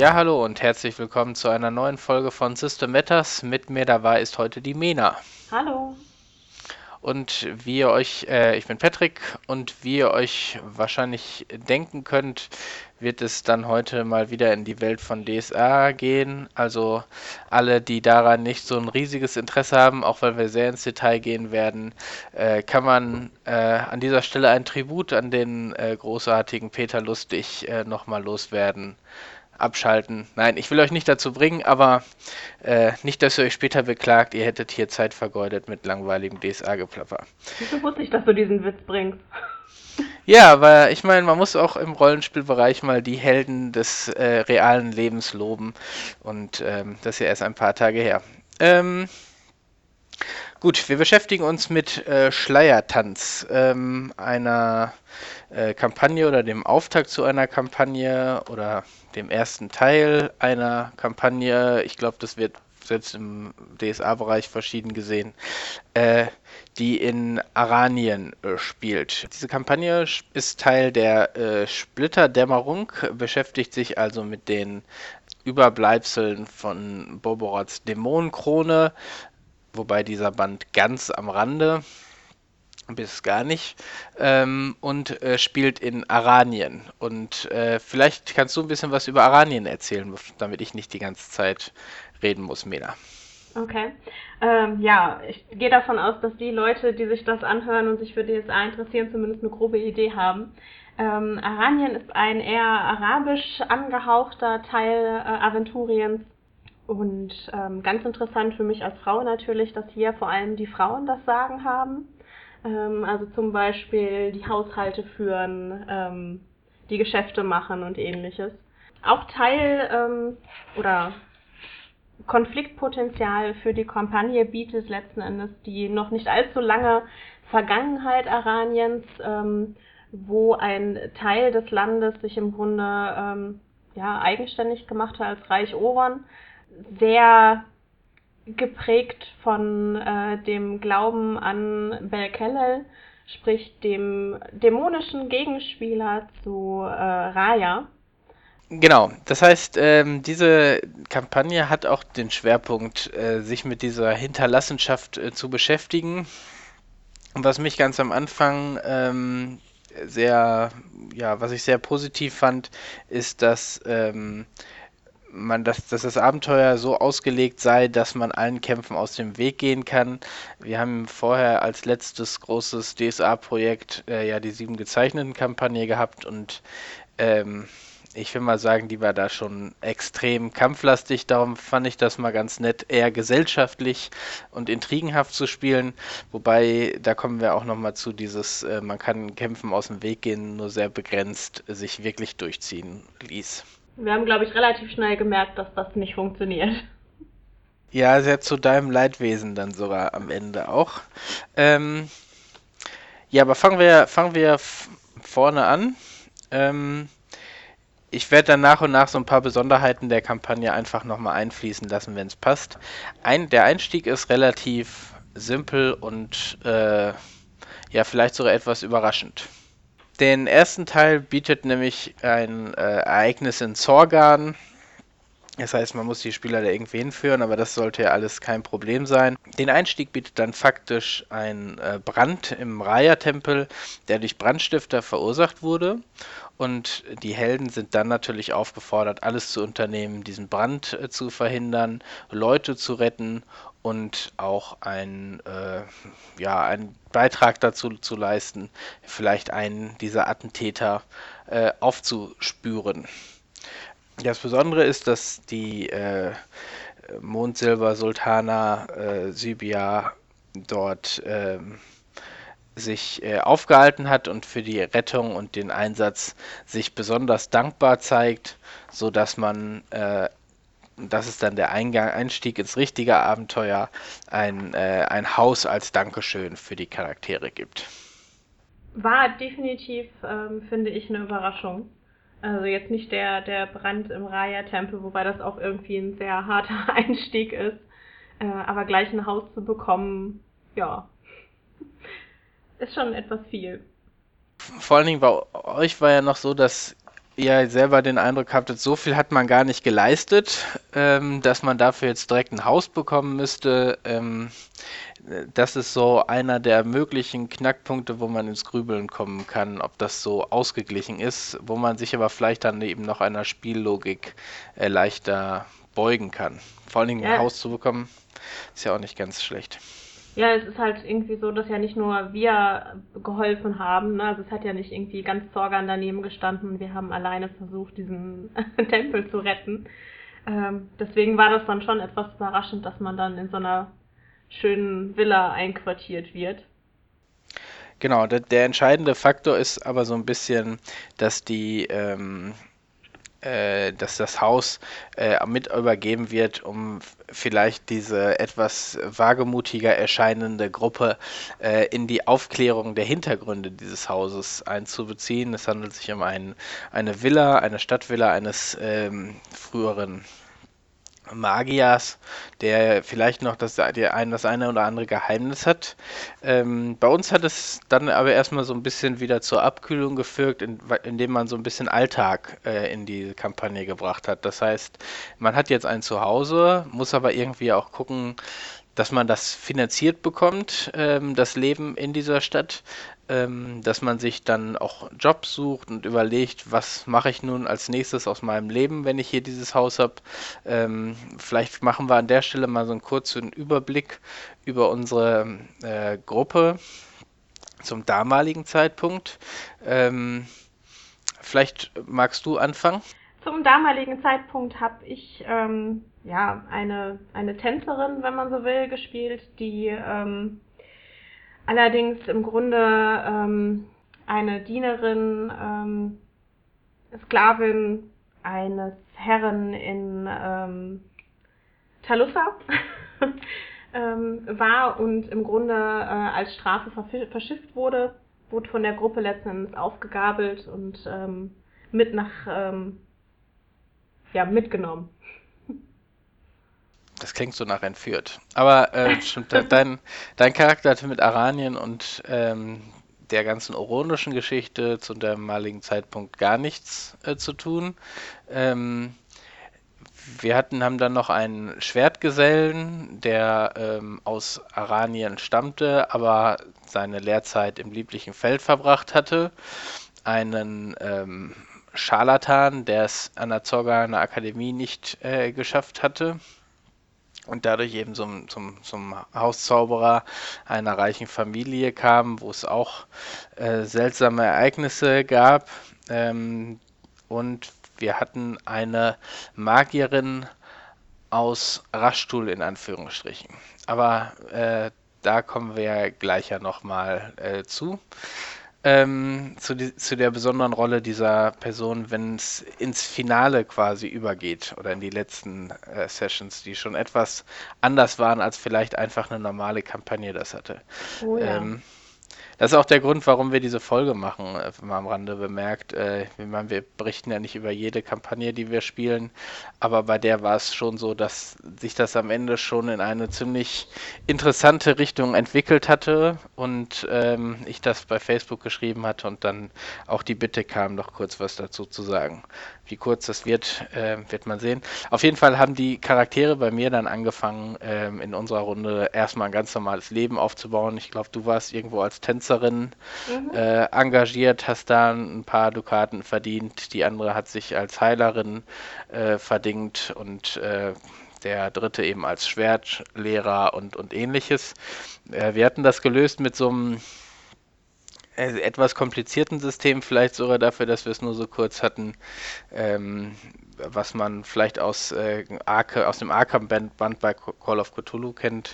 Ja, hallo und herzlich willkommen zu einer neuen Folge von System Matters. Mit mir dabei ist heute die Mena. Hallo. Und ich bin Patrick und wie ihr euch wahrscheinlich denken könnt, wird es dann heute mal wieder in die Welt von DSA gehen. Also alle, die daran nicht so ein riesiges Interesse haben, auch weil wir sehr ins Detail gehen werden, kann man an dieser Stelle ein Tribut an den großartigen Peter Lustig nochmal loswerden. Abschalten. Nein, ich will euch nicht dazu bringen, aber nicht, dass ihr euch später beklagt, ihr hättet hier Zeit vergeudet mit langweiligem DSA-Geplapper. Wieso wusste ich, dass du diesen Witz bringst? Ja, aber ich meine, man muss auch im Rollenspielbereich mal die Helden des realen Lebens loben. Und das ist ja erst ein paar Tage her. Ähm, gut, wir beschäftigen uns mit Schleiertanz, einer Kampagne oder dem Auftakt zu einer Kampagne oder dem ersten Teil einer Kampagne. Ich glaube, das wird selbst im DSA-Bereich verschieden gesehen, äh, die in Aranien spielt. Diese Kampagne ist Teil der Splitterdämmerung, beschäftigt sich also mit den Überbleibseln von Boborots Dämonenkrone, wobei dieser Band ganz am Rande bis gar nicht, und spielt in Aranien. Und vielleicht kannst du ein bisschen was über Aranien erzählen, damit ich nicht die ganze Zeit reden muss, Mena. Okay. Ja, ich gehe davon aus, dass die Leute, die sich das anhören und sich für DSA interessieren, zumindest eine grobe Idee haben. Aranien ist ein eher arabisch angehauchter Teil Aventuriens. Und ganz interessant für mich als Frau natürlich, dass hier vor allem die Frauen das Sagen haben. Also zum Beispiel die Haushalte führen, die Geschäfte machen und ähnliches. Auch Teil oder Konfliktpotenzial für die Kampagne bietet letzten Endes die noch nicht allzu lange Vergangenheit Araniens, wo ein Teil des Landes sich im Grunde eigenständig gemacht hat als Reich Oron, sehr geprägt von dem Glauben an Bel-Kellel, sprich dem dämonischen Gegenspieler zu Raya. Genau, das heißt, diese Kampagne hat auch den Schwerpunkt, sich mit dieser Hinterlassenschaft zu beschäftigen. Und was mich ganz am Anfang was ich sehr positiv fand, ist, dass dass das Abenteuer so ausgelegt sei, dass man allen Kämpfen aus dem Weg gehen kann. Wir haben vorher als letztes großes DSA-Projekt ja die 7 gezeichneten Kampagne gehabt und ähm, ich will mal sagen, die war da schon extrem kampflastig, darum fand ich das mal ganz nett, eher gesellschaftlich und intrigenhaft zu spielen. Wobei, da kommen wir auch nochmal zu, man kann Kämpfen aus dem Weg gehen, nur sehr begrenzt sich wirklich durchziehen ließ. Wir haben, glaube ich, relativ schnell gemerkt, dass das nicht funktioniert. Ja, sehr zu deinem Leidwesen dann sogar am Ende auch. Ähm, ja, aber fangen wir vorne an. Ähm, Ich werde dann nach und nach so ein paar Besonderheiten der Kampagne einfach nochmal einfließen lassen, wenn es passt. Der Einstieg ist relativ simpel und ja, vielleicht sogar etwas überraschend. Den ersten Teil bietet nämlich ein Ereignis in Zorgan. Das heißt, man muss die Spieler da irgendwie hinführen, aber das sollte ja alles kein Problem sein. Den Einstieg bietet dann faktisch ein Brand im Raya-Tempel, der durch Brandstifter verursacht wurde. Und die Helden sind dann natürlich aufgefordert, alles zu unternehmen, diesen Brand zu verhindern, Leute zu retten und auch einen Beitrag dazu zu leisten, vielleicht einen dieser Attentäter aufzuspüren. Das Besondere ist, dass die Mondsilber-Sultana Sybia dort sich aufgehalten hat und für die Rettung und den Einsatz sich besonders dankbar zeigt, so dass das ist dann der Einstieg ins richtige Abenteuer, ein Haus als Dankeschön für die Charaktere gibt. War definitiv, finde ich, eine Überraschung. Also jetzt nicht der Brand im Raya-Tempel, wobei das auch irgendwie ein sehr harter Einstieg ist. Aber gleich ein Haus zu bekommen, ja, ist schon etwas viel. Vor allen Dingen bei euch war ja noch so, dass ihr selber den Eindruck habtet, so viel hat man gar nicht geleistet, dass man dafür jetzt direkt ein Haus bekommen müsste. Das ist so einer der möglichen Knackpunkte, wo man ins Grübeln kommen kann, ob das so ausgeglichen ist, wo man sich aber vielleicht dann eben noch einer Spiellogik leichter beugen kann. Vor allen Dingen ein Ja, Haus zu bekommen, ist ja auch nicht ganz schlecht. ja, es ist halt irgendwie so, dass ja nicht nur wir geholfen haben, ne? Also es hat ja nicht irgendwie ganz Zorgan daneben gestanden und wir haben alleine versucht, diesen Tempel zu retten. Deswegen war das dann schon etwas überraschend, dass man dann in so einer schönen Villa einquartiert wird. Genau, der entscheidende Faktor ist aber so ein bisschen, dass dass das Haus mit übergeben wird, um vielleicht diese etwas wagemutiger erscheinende Gruppe in die Aufklärung der Hintergründe dieses Hauses einzubeziehen. Es handelt sich um eine Villa, eine Stadtvilla eines früheren Magiers, der vielleicht noch das eine oder andere Geheimnis hat. Bei uns hat es dann aber erstmal so ein bisschen wieder zur Abkühlung geführt, indem man so ein bisschen Alltag in die Kampagne gebracht hat. Das heißt, man hat jetzt ein Zuhause, muss aber irgendwie auch gucken, dass man das finanziert bekommt, das Leben in dieser Stadt, dass man sich dann auch Jobs sucht und überlegt, was mache ich nun als nächstes aus meinem Leben, wenn ich hier dieses Haus habe. Vielleicht machen wir an der Stelle mal so einen kurzen Überblick über unsere Gruppe zum damaligen Zeitpunkt. Ähm, Vielleicht magst du anfangen? Zum damaligen Zeitpunkt habe ich ja eine Tänzerin, wenn man so will, gespielt, die allerdings im Grunde eine Dienerin, Sklavin eines Herren in Talussa war und im Grunde als Strafe verschifft wurde, wurde von der Gruppe letzten Endes aufgegabelt und mit nach ja, mitgenommen. Das klingt so nach entführt. Aber stimmt, dein Charakter hatte mit Aranien und der ganzen oronischen Geschichte zu dem damaligen Zeitpunkt gar nichts zu tun. Ähm, haben dann noch einen Schwertgesellen, der aus Aranien stammte, aber seine Lehrzeit im lieblichen Feld verbracht hatte. Einen Scharlatan, der es an der Zorganer Akademie nicht geschafft hatte und dadurch eben zum Hauszauberer einer reichen Familie kam, wo es auch seltsame Ereignisse gab. Und wir hatten eine Magierin aus Raschtul in Anführungsstrichen. Aber da kommen wir ja gleich ja nochmal zu. Zu der besonderen Rolle dieser Person, wenn es ins Finale quasi übergeht oder in die letzten Sessions, die schon etwas anders waren, als vielleicht einfach eine normale Kampagne das hatte. Oh ja. Ähm, Das ist auch der Grund, warum wir diese Folge machen, mal am Rande bemerkt. Ich meine, wir berichten ja nicht über jede Kampagne, die wir spielen, aber bei der war es schon so, dass sich das am Ende schon in eine ziemlich interessante Richtung entwickelt hatte und ich das bei Facebook geschrieben hatte und dann auch die Bitte kam, noch kurz was dazu zu sagen. Wie kurz das wird man sehen. Auf jeden Fall haben die Charaktere bei mir dann angefangen, in unserer Runde erstmal ein ganz normales Leben aufzubauen. Ich glaube, du warst irgendwo als Tänzerin Mhm. engagiert, hast da ein paar Dukaten verdient. Die andere hat sich als Heilerin verdingt und der dritte eben als Schwertlehrer und ähnliches. Wir hatten das gelöst mit so einem etwas komplizierten System, vielleicht sogar dafür, dass wir es nur so kurz hatten, was man vielleicht aus dem Arkham-Band bei Call of Cthulhu kennt,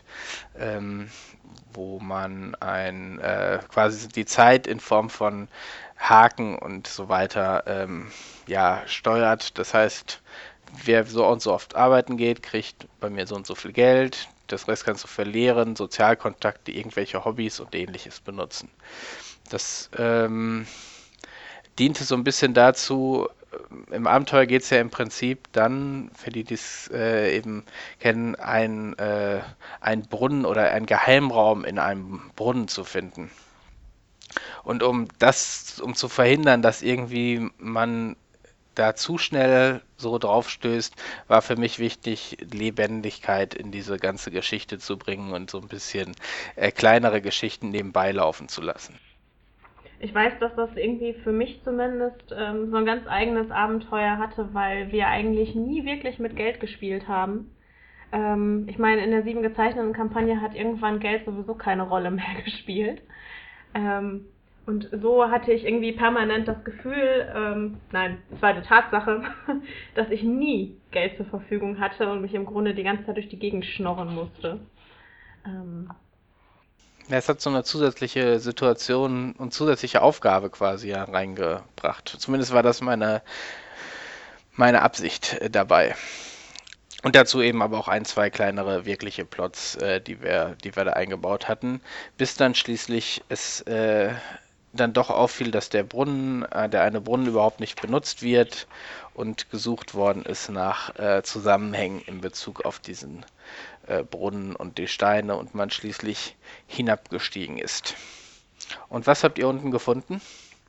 wo man quasi die Zeit in Form von Haken und so weiter ja, steuert. Das heißt, wer so und so oft arbeiten geht, kriegt bei mir so und so viel Geld. Das Rest kannst du verlieren, Sozialkontakte, irgendwelche Hobbys und ähnliches benutzen. Das diente so ein bisschen dazu, im Abenteuer geht es ja im Prinzip dann, für die es eben kennen, ein Brunnen oder einen Geheimraum in einem Brunnen zu finden. Und um zu verhindern, dass irgendwie man da zu schnell so drauf stößt, war für mich wichtig, Lebendigkeit in diese ganze Geschichte zu bringen und so ein bisschen kleinere Geschichten nebenbei laufen zu lassen. Ich weiß, dass das irgendwie für mich zumindest so ein ganz eigenes Abenteuer hatte, weil wir eigentlich nie wirklich mit Geld gespielt haben. Ich meine, in der 7 gezeichneten Kampagne hat irgendwann Geld sowieso keine Rolle mehr gespielt. Ähm, und so hatte ich irgendwie permanent das Gefühl, nein, es war eine Tatsache, dass ich nie Geld zur Verfügung hatte und mich im Grunde die ganze Zeit durch die Gegend schnorren musste. Ähm, Ja, es hat so eine zusätzliche Situation und zusätzliche Aufgabe quasi ja reingebracht. Zumindest war das meine Absicht dabei. Und dazu eben aber auch ein, zwei kleinere wirkliche Plots, die wir da eingebaut hatten, bis dann schließlich es dann doch auffiel, dass der eine Brunnen überhaupt nicht benutzt wird und gesucht worden ist nach Zusammenhängen in Bezug auf diesen Brunnen und die Steine und man schließlich hinabgestiegen ist. Und was habt ihr unten gefunden?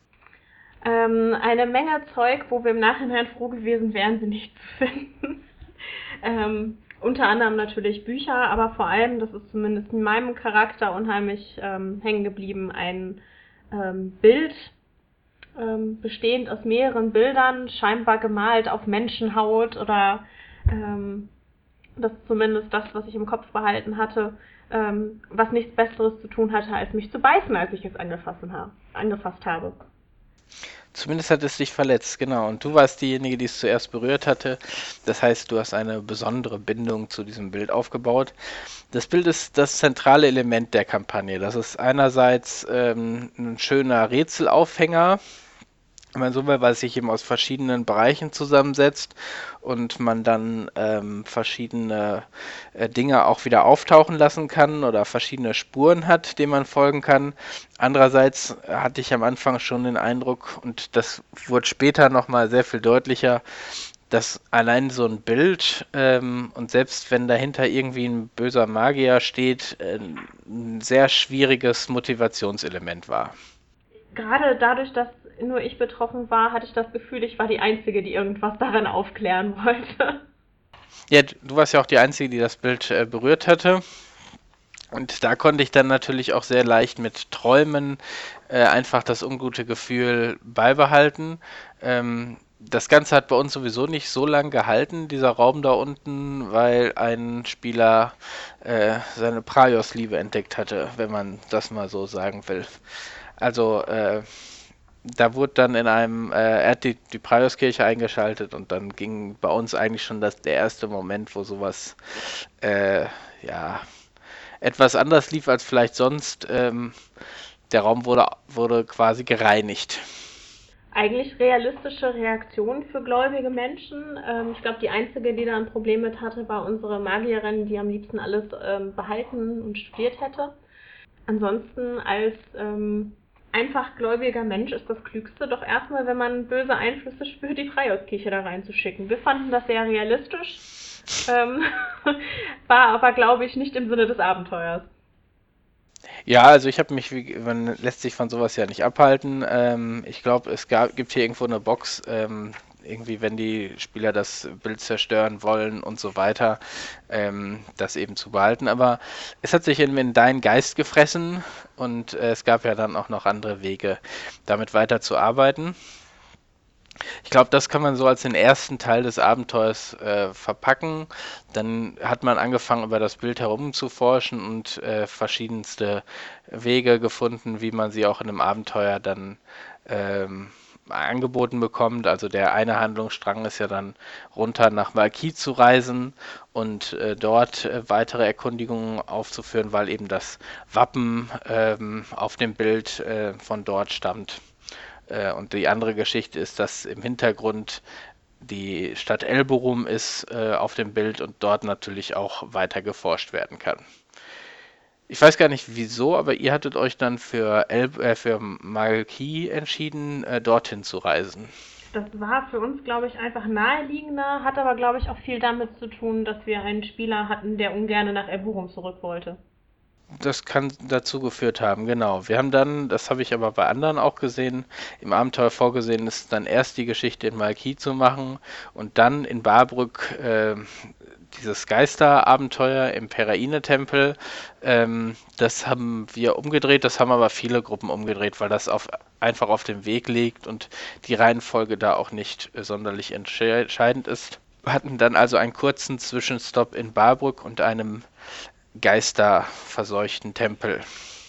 eine Menge Zeug, wo wir im Nachhinein froh gewesen wären, sie nicht zu finden. Unter anderem natürlich Bücher, aber vor allem, das ist zumindest in meinem Charakter unheimlich hängen geblieben, ein Bild, bestehend aus mehreren Bildern, scheinbar gemalt auf Menschenhaut oder das ist zumindest das, was ich im Kopf behalten hatte, was nichts Besseres zu tun hatte, als mich zu beißen, als ich es angefasst habe. Zumindest hat es dich verletzt, genau. Und du warst diejenige, die es zuerst berührt hatte. Das heißt, du hast eine besondere Bindung zu diesem Bild aufgebaut. Das Bild ist das zentrale Element der Kampagne. Das ist einerseits ein schöner Rätselaufhänger, wenn man so will, weil es sich eben aus verschiedenen Bereichen zusammensetzt und man dann verschiedene Dinge auch wieder auftauchen lassen kann oder verschiedene Spuren hat, denen man folgen kann. Andererseits hatte ich am Anfang schon den Eindruck, und das wurde später nochmal sehr viel deutlicher, dass allein so ein Bild und selbst wenn dahinter irgendwie ein böser Magier steht, ein sehr schwieriges Motivationselement war. Gerade dadurch, dass nur ich betroffen war, hatte ich das Gefühl, ich war die Einzige, die irgendwas daran aufklären wollte. Ja, du warst ja auch die Einzige, die das Bild berührt hatte. Und da konnte ich dann natürlich auch sehr leicht mit Träumen einfach das ungute Gefühl beibehalten. Das Ganze hat bei uns sowieso nicht so lang gehalten, dieser Raum da unten, weil ein Spieler seine Praios-Liebe entdeckt hatte, wenn man das mal so sagen will. Also da wurde dann er hat die Praios-Kirche eingeschaltet und dann ging bei uns eigentlich schon der erste Moment, wo sowas, ja, etwas anders lief als vielleicht sonst. Der Raum wurde quasi gereinigt. Eigentlich realistische Reaktion für gläubige Menschen. Ich glaube, die einzige, die da ein Problem mit hatte, war unsere Magierin, die am liebsten alles behalten und studiert hätte. Ansonsten als einfach gläubiger Mensch ist das Klügste doch erstmal, wenn man böse Einflüsse spürt, die Freiheitskirche da reinzuschicken. Wir fanden das sehr realistisch, ähm, war aber, glaube ich, nicht im Sinne des Abenteuers. Ja, also man lässt sich von sowas ja nicht abhalten. Ich glaube, gibt hier irgendwo eine Box, irgendwie, wenn die Spieler das Bild zerstören wollen und so weiter, das eben zu behalten. Aber es hat sich in deinen Geist gefressen und es gab ja dann auch noch andere Wege, damit weiterzuarbeiten. Ich glaube, das kann man so als den ersten Teil des Abenteuers verpacken. Dann hat man angefangen, über das Bild herumzuforschen und verschiedenste Wege gefunden, wie man sie auch in einem Abenteuer dann angeboten bekommt. Also der eine Handlungsstrang ist ja dann runter nach Valky zu reisen und dort weitere Erkundigungen aufzuführen, weil eben das Wappen auf dem Bild von dort stammt. Und die andere Geschichte ist, dass im Hintergrund die Stadt Elborum ist auf dem Bild und dort natürlich auch weiter geforscht werden kann. Ich weiß gar nicht wieso, aber ihr hattet euch dann für Malki entschieden, dorthin zu reisen. Das war für uns, glaube ich, einfach naheliegender, hat aber, glaube ich, auch viel damit zu tun, dass wir einen Spieler hatten, der ungern nach Elburum zurück wollte. Das kann dazu geführt haben, genau. Wir haben dann, das habe ich aber bei anderen auch gesehen, im Abenteuer vorgesehen, ist dann erst die Geschichte in Malkih zu machen und dann in Barbrück dieses Geisterabenteuer im Peraine-Tempel. Das haben wir umgedreht, das haben aber viele Gruppen umgedreht, weil das einfach auf dem Weg liegt und die Reihenfolge da auch nicht sonderlich entscheidend ist. Wir hatten dann also einen kurzen Zwischenstopp in Barbrück und einem geisterverseuchten Tempel.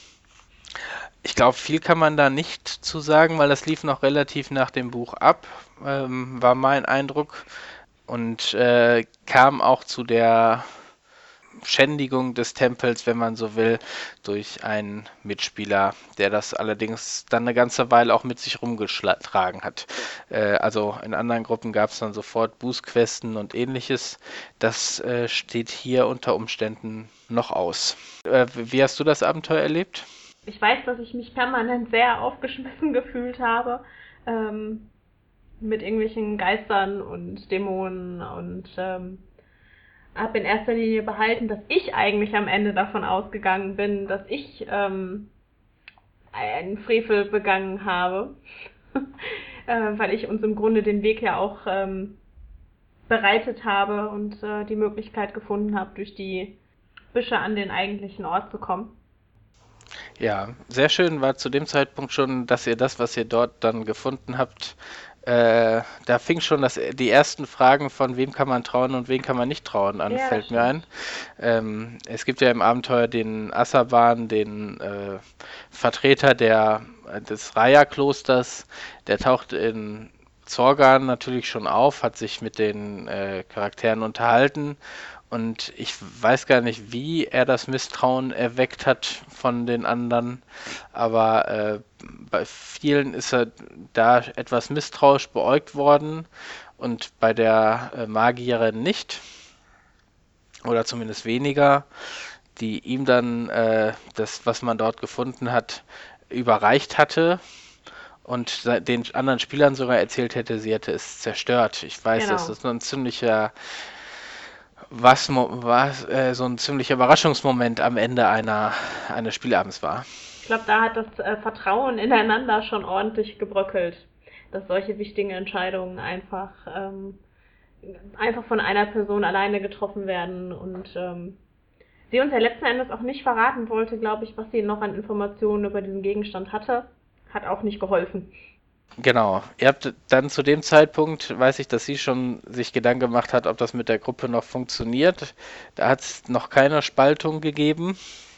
Ich glaube, viel kann man da nicht zu sagen, weil das lief noch relativ nach dem Buch ab, war mein Eindruck. Und kam auch zu der Schändigung des Tempels, wenn man so will, durch einen Mitspieler, der das allerdings dann eine ganze Weile auch mit sich rumgetragen hat. Also in anderen Gruppen gab es dann sofort Bußquesten und ähnliches. Das steht hier unter Umständen noch aus. Wie hast du das Abenteuer erlebt? Ich weiß, dass ich mich permanent sehr aufgeschmissen gefühlt habe, mit irgendwelchen Geistern und Dämonen und habe in erster Linie behalten, dass ich eigentlich am Ende davon ausgegangen bin, dass ich einen Frevel begangen habe, weil ich uns im Grunde den Weg ja auch bereitet habe und die Möglichkeit gefunden habe, durch die Büsche an den eigentlichen Ort zu kommen. Ja, sehr schön war zu dem Zeitpunkt schon, dass ihr das, was ihr dort dann gefunden habt, da fing schon die ersten Fragen von wem kann man trauen und wem kann man nicht trauen an, Ja, das fällt mir stimmt. ein. Es gibt ja im Abenteuer den Assaban, den Vertreter des Raya-Klosters, der taucht in Zorgan natürlich schon auf, hat sich mit den Charakteren unterhalten und ich weiß gar nicht, wie er das Misstrauen erweckt hat von den anderen, aber bei vielen ist er da etwas misstrauisch beäugt worden und bei der Magierin nicht, oder zumindest weniger, die ihm dann das, was man dort gefunden hat, überreicht hatte und den anderen Spielern sogar erzählt hätte, sie hätte es zerstört. Ich weiß, dass Genau. das so ein ziemlicher so ein ziemlicher Überraschungsmoment am Ende eines Spielabends war. Ich glaube, da hat das Vertrauen ineinander schon ordentlich gebröckelt, dass solche wichtigen Entscheidungen einfach von einer Person alleine getroffen werden und sie uns ja letzten Endes auch nicht verraten wollte, glaube ich, was sie noch an Informationen über diesen Gegenstand hatte, hat auch nicht geholfen. Genau. Ihr habt dann zu dem Zeitpunkt, weiß ich, dass sie schon sich Gedanken gemacht hat, ob das mit der Gruppe noch funktioniert. Da hat es noch keine Spaltung gegeben.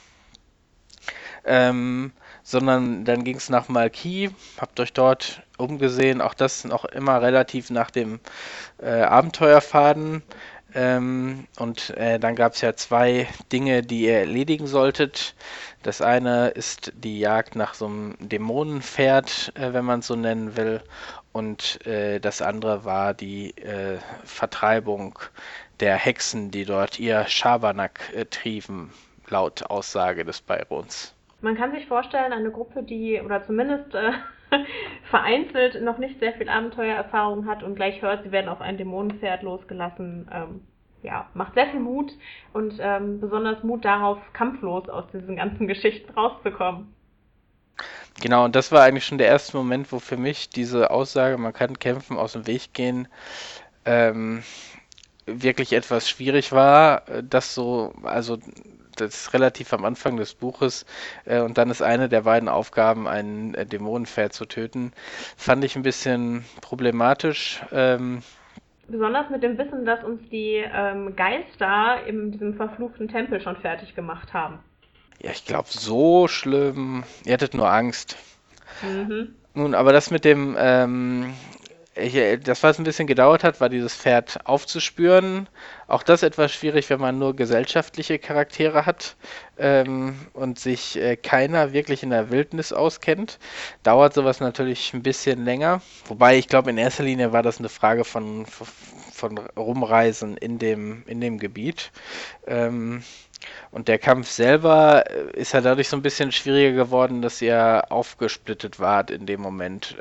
Sondern dann ging es nach Malkih, habt euch dort umgesehen, auch das noch immer relativ nach dem Abenteuerfaden. Und dann gab es ja zwei Dinge, die ihr erledigen solltet. Das eine ist die Jagd nach so einem Dämonenpferd, wenn man es so nennen will. Und das andere war die Vertreibung der Hexen, die dort ihr Schabernack trieben, laut Aussage des Byrons. Man kann sich vorstellen, eine Gruppe, die, oder zumindest vereinzelt noch nicht sehr viel Abenteuererfahrung hat und gleich hört, sie werden auf ein Dämonenpferd losgelassen, ja, macht sehr viel Mut und besonders Mut darauf, kampflos aus diesen ganzen Geschichten rauszukommen. Genau, und das war eigentlich schon der erste Moment, wo für mich diese Aussage, man kann kämpfen, aus dem Weg gehen, ähm, wirklich etwas schwierig war. Also das ist relativ am Anfang des Buches und dann ist eine der beiden Aufgaben, ein Dämonenpferd zu töten. Fand ich ein bisschen problematisch. Besonders mit dem Wissen, dass uns die Geister in diesem verfluchten Tempel schon fertig gemacht haben. Ja, ich glaube, so schlimm. Ihr hattet nur Angst. Mhm. Nun, aber das mit dem, das, was ein bisschen gedauert hat, war dieses Pferd aufzuspüren. Auch das etwas schwierig, wenn man nur gesellschaftliche Charaktere hat und sich keiner wirklich in der Wildnis auskennt. Dauert sowas natürlich ein bisschen länger. Wobei ich glaube, in erster Linie war das eine Frage von Rumreisen in dem Gebiet. Und der Kampf selber ist ja dadurch so ein bisschen schwieriger geworden, dass ihr aufgesplittet wart in dem Moment.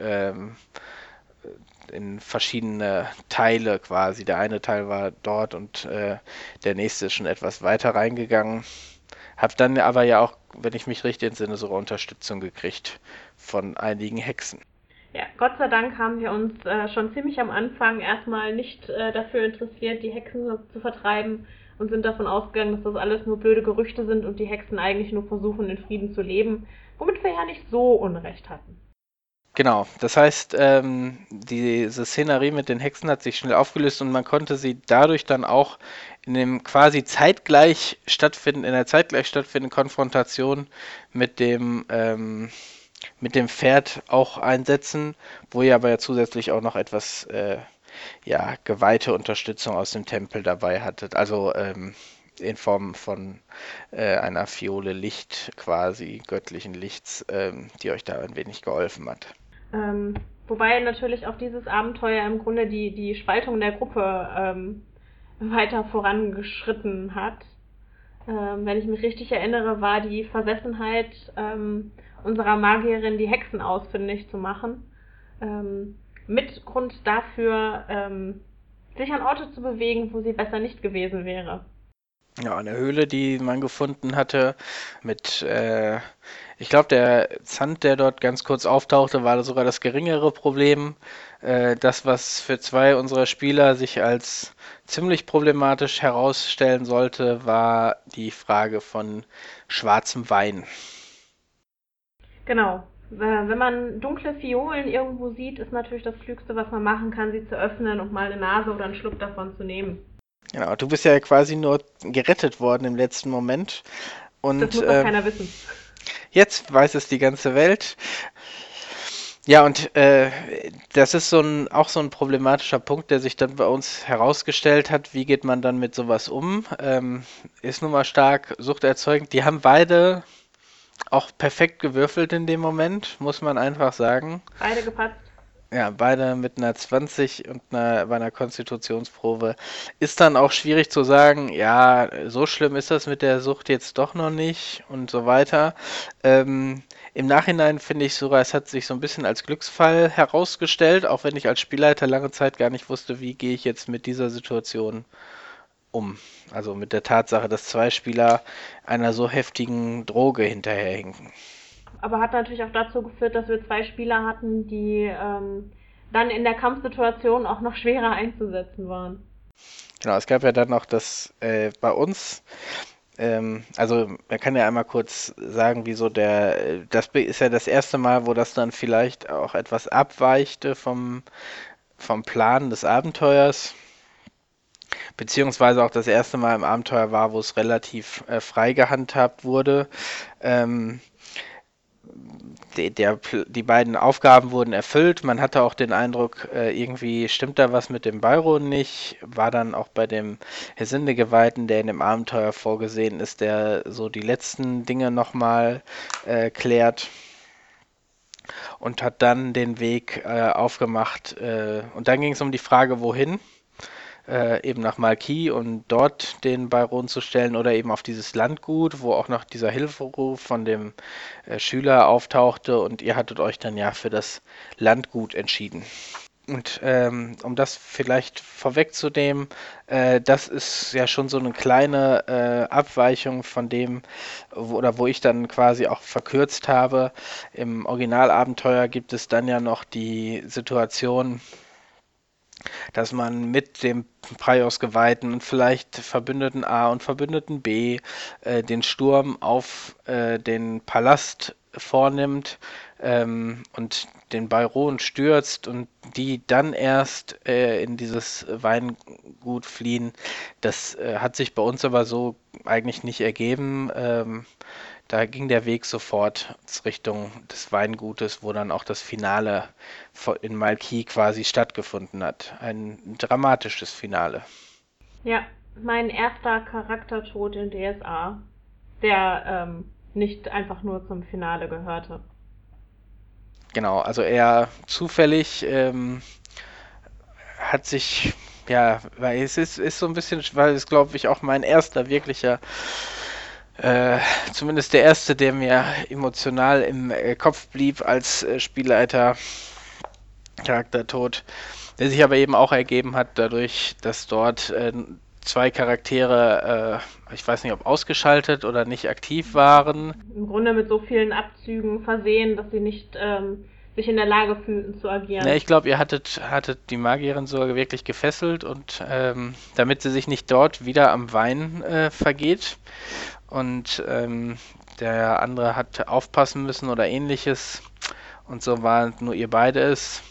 In verschiedene Teile quasi. Der eine Teil war dort und der nächste ist schon etwas weiter reingegangen. Hab dann aber ja auch, wenn ich mich richtig entsinne, sogar Unterstützung gekriegt von einigen Hexen. Ja, Gott sei Dank haben wir uns schon ziemlich am Anfang erstmal nicht dafür interessiert, die Hexen zu vertreiben und sind davon ausgegangen, dass das alles nur blöde Gerüchte sind und die Hexen eigentlich nur versuchen, in Frieden zu leben, womit wir ja nicht so Unrecht hatten. Genau, das heißt, diese Szenerie mit den Hexen hat sich schnell aufgelöst und man konnte sie dadurch dann auch in dem quasi in der zeitgleich stattfindenden Konfrontation mit dem Pferd auch einsetzen, wo ihr aber ja zusätzlich auch noch etwas geweihte Unterstützung aus dem Tempel dabei hattet. Also in Form von einer Fiole Licht, quasi göttlichen Lichts, die euch da ein wenig geholfen hat. Wobei natürlich auch dieses Abenteuer im Grunde die Spaltung der Gruppe weiter vorangeschritten hat. Wenn ich mich richtig erinnere, war die Versessenheit unserer Magierin, die Hexen ausfindig zu machen, mit Grund dafür, sich an Orte zu bewegen, wo sie besser nicht gewesen wäre. Ja, eine Höhle, die man gefunden hatte, mit, ich glaube, der Zand, der dort ganz kurz auftauchte, war sogar das geringere Problem. Das, was für zwei unserer Spieler sich als ziemlich problematisch herausstellen sollte, war die Frage von schwarzem Wein. Genau. Wenn man dunkle Fiolen irgendwo sieht, ist natürlich das Klügste, was man machen kann, sie zu öffnen und mal eine Nase oder einen Schluck davon zu nehmen. Genau, du bist ja quasi nur gerettet worden im letzten Moment. Und das muss doch keiner wissen. Jetzt weiß es die ganze Welt. Ja, und das ist auch so ein problematischer Punkt, der sich dann bei uns herausgestellt hat. Wie geht man dann mit sowas um? Ist nun mal stark suchterzeugend. Die haben beide auch perfekt gewürfelt in dem Moment, muss man einfach sagen. Beide gepatzt. Ja, beide mit einer 20 und bei einer Konstitutionsprobe. Ist dann auch schwierig zu sagen, ja, so schlimm ist das mit der Sucht jetzt doch noch nicht und so weiter. Im Nachhinein finde ich sogar, es hat sich so ein bisschen als Glücksfall herausgestellt, auch wenn ich als Spielleiter lange Zeit gar nicht wusste, wie gehe ich jetzt mit dieser Situation um. Also mit der Tatsache, dass zwei Spieler einer so heftigen Droge hinterherhinken. Aber hat natürlich auch dazu geführt, dass wir zwei Spieler hatten, die dann in der Kampfsituation auch noch schwerer einzusetzen waren. Genau, es gab ja dann noch das bei uns, also man kann ja einmal kurz sagen, wieso das ist ja das erste Mal, wo das dann vielleicht auch etwas abweichte vom Plan des Abenteuers, beziehungsweise auch das erste Mal im Abenteuer war, wo es relativ frei gehandhabt wurde. Die beiden Aufgaben wurden erfüllt. Man hatte auch den Eindruck, irgendwie stimmt da was mit dem Byron nicht. War dann auch bei dem Hesinde-Geweihten, der in dem Abenteuer vorgesehen ist, der so die letzten Dinge nochmal klärt. Und hat dann den Weg aufgemacht. Und dann ging es um die Frage, wohin. Eben nach Malki und dort den Baron zu stellen oder eben auf dieses Landgut, wo auch noch dieser Hilferuf von dem Schüler auftauchte und ihr hattet euch dann ja für das Landgut entschieden. Und um das vielleicht vorwegzunehmen, das ist ja schon so eine kleine Abweichung von dem, wo ich dann quasi auch verkürzt habe. Im Originalabenteuer gibt es dann ja noch die Situation, dass man mit dem Praios-Geweihten und vielleicht Verbündeten A und Verbündeten B den Sturm auf den Palast vornimmt und den Byron stürzt und die dann erst in dieses Weingut fliehen. Das hat sich bei uns aber so eigentlich nicht ergeben. Da ging der Weg sofort Richtung des Weingutes, wo dann auch das Finale in Malki quasi stattgefunden hat. Ein dramatisches Finale. Ja, mein erster Charaktertod in DSA, der nicht einfach nur zum Finale gehörte. Genau, also eher zufällig hat sich, ja, weil es ist so ein bisschen, weil es glaube ich auch mein erster wirklicher zumindest der erste, der mir emotional im Kopf blieb als Spielleiter, Charaktertod, der sich aber eben auch ergeben hat dadurch, dass dort zwei Charaktere, ich weiß nicht, ob ausgeschaltet oder nicht aktiv waren. Im Grunde mit so vielen Abzügen versehen, dass sie nicht sich in der Lage fühlten zu Ne, agieren. ich glaube, ihr hattet die Magierin sogar wirklich gefesselt und damit sie sich nicht dort wieder am Wein vergeht. Und der andere hat aufpassen müssen oder ähnliches. Und so war nur ihr beide es.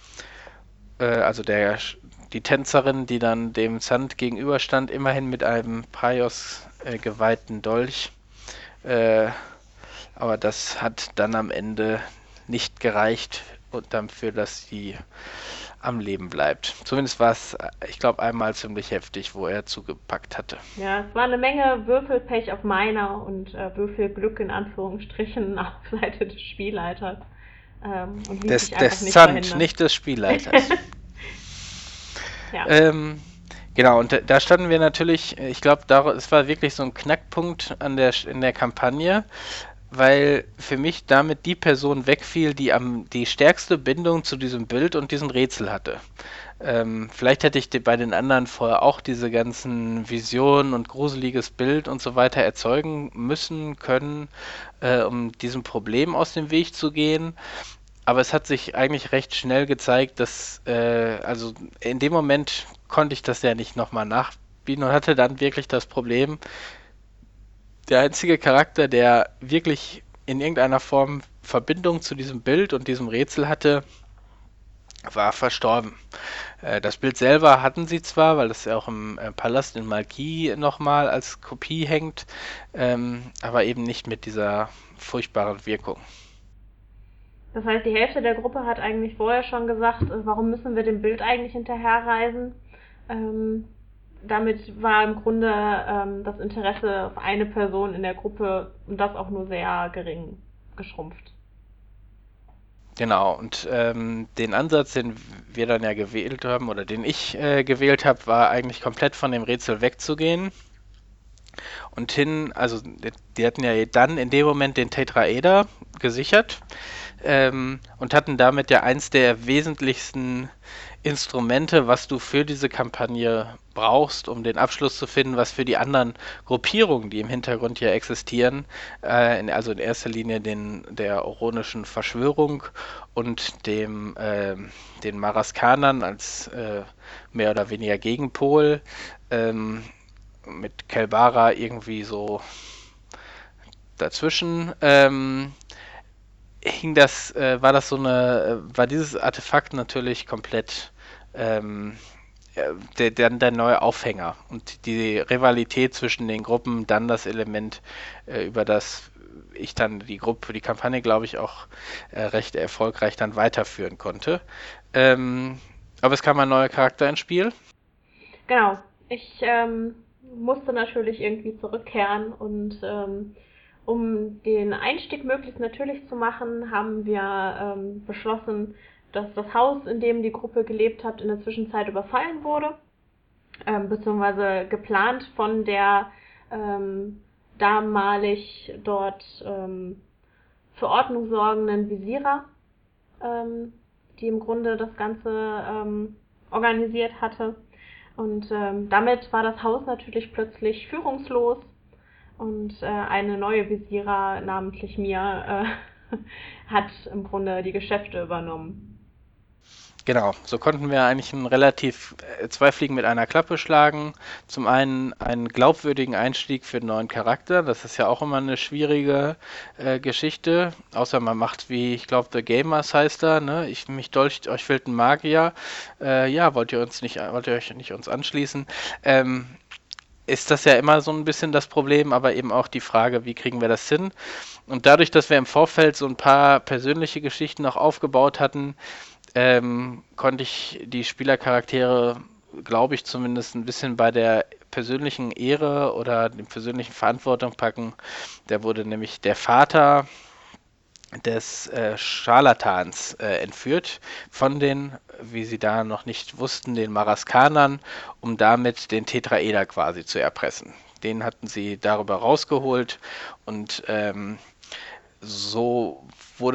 Also die Tänzerin, die dann dem Sand gegenüberstand, immerhin mit einem Praios geweihten Dolch. Äh, aber das hat dann am Ende nicht gereicht und dafür, dass sie am Leben bleibt. Zumindest war es, ich glaube, einmal ziemlich heftig, wo er zugepackt hatte. Ja, es war eine Menge Würfelpech auf meiner und Würfelglück in Anführungsstrichen auf Seite des Spielleiters. Und ließ sich einfach Des nicht Sand, verhindern. nicht des Spielleiters. Ja. Genau, und da standen wir natürlich, ich glaube, es war wirklich so ein Knackpunkt in der Kampagne, weil für mich damit die Person wegfiel, die stärkste Bindung zu diesem Bild und diesem Rätsel hatte. Vielleicht hätte ich bei den anderen vorher auch diese ganzen Visionen und gruseliges Bild und so weiter erzeugen müssen können, um diesem Problem aus dem Weg zu gehen. Aber es hat sich eigentlich recht schnell gezeigt, dass, also in dem Moment konnte ich das ja nicht nochmal nachbieten und hatte dann wirklich das Problem, der einzige Charakter, der wirklich in irgendeiner Form Verbindung zu diesem Bild und diesem Rätsel hatte, war verstorben. Das Bild selber hatten sie zwar, weil das ja auch im Palast in Malki nochmal als Kopie hängt, aber eben nicht mit dieser furchtbaren Wirkung. Das heißt, die Hälfte der Gruppe hat eigentlich vorher schon gesagt, warum müssen wir dem Bild eigentlich hinterherreisen? Ähm, Damit war im Grunde das Interesse auf eine Person in der Gruppe und das auch nur sehr gering geschrumpft. Genau, und den Ansatz, den wir dann ja gewählt haben, oder den ich gewählt habe, war eigentlich komplett von dem Rätsel wegzugehen und also die hatten ja dann in dem Moment den Tetraeder gesichert und hatten damit ja eins der wesentlichsten Instrumente, was du für diese Kampagne brauchst, um den Abschluss zu finden, was für die anderen Gruppierungen, die im Hintergrund hier existieren, also in erster Linie der Oronischen Verschwörung und den Maraskanern als mehr oder weniger Gegenpol, mit Kelbara irgendwie so dazwischen, war dieses Artefakt natürlich komplett der neue Aufhänger und die Rivalität zwischen den Gruppen, dann das Element, über das ich dann die Kampagne, glaube ich, auch recht erfolgreich dann weiterführen konnte. Aber es kam ein neuer Charakter ins Spiel. Genau. Ich musste natürlich irgendwie zurückkehren und um den Einstieg möglichst natürlich zu machen, haben wir beschlossen, dass das Haus, in dem die Gruppe gelebt hat, in der Zwischenzeit überfallen wurde, beziehungsweise geplant von der damalig dort für Ordnung sorgenden Visira, die im Grunde das Ganze organisiert hatte. Und damit war das Haus natürlich plötzlich führungslos und eine neue Visira, namentlich Mia, hat im Grunde die Geschäfte übernommen. Genau, so konnten wir eigentlich zwei Fliegen mit einer Klappe schlagen. Zum einen einen glaubwürdigen Einstieg für einen neuen Charakter, das ist ja auch immer eine schwierige Geschichte, außer man macht wie, ich glaube, The Gamers heißt er, ne? Mich dolcht, euch fehlt ein Magier, ja, wollt ihr euch nicht uns anschließen? Ist das ja immer so ein bisschen das Problem, aber eben auch die Frage, wie kriegen wir das hin? Und dadurch, dass wir im Vorfeld so ein paar persönliche Geschichten auch aufgebaut hatten, konnte ich die Spielercharaktere, glaube ich, zumindest ein bisschen bei der persönlichen Ehre oder der persönlichen Verantwortung packen. Der wurde nämlich der Vater des Scharlatans entführt von den, wie sie da noch nicht wussten, den Maraskanern, um damit den Tetraeder quasi zu erpressen. Den hatten sie darüber rausgeholt und so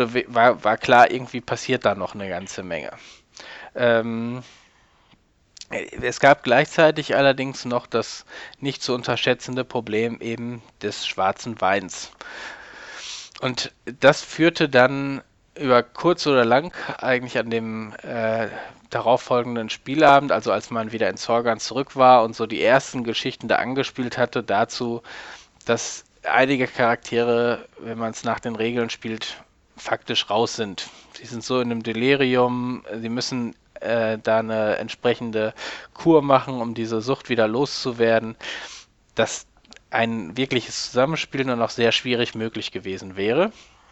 war klar, irgendwie passiert da noch eine ganze Menge. Ähm, Es gab gleichzeitig allerdings noch das nicht zu unterschätzende Problem eben des schwarzen Weins. Und das führte dann über kurz oder lang eigentlich an dem darauffolgenden Spielabend, also als man wieder in Zorgan zurück war und so die ersten Geschichten da angespielt hatte, dazu, dass einige Charaktere, wenn man es nach den Regeln spielt, faktisch raus sind. Sie sind so in einem Delirium, sie müssen da eine entsprechende Kur machen, um diese Sucht wieder loszuwerden, dass ein wirkliches Zusammenspiel nur noch sehr schwierig möglich gewesen wäre.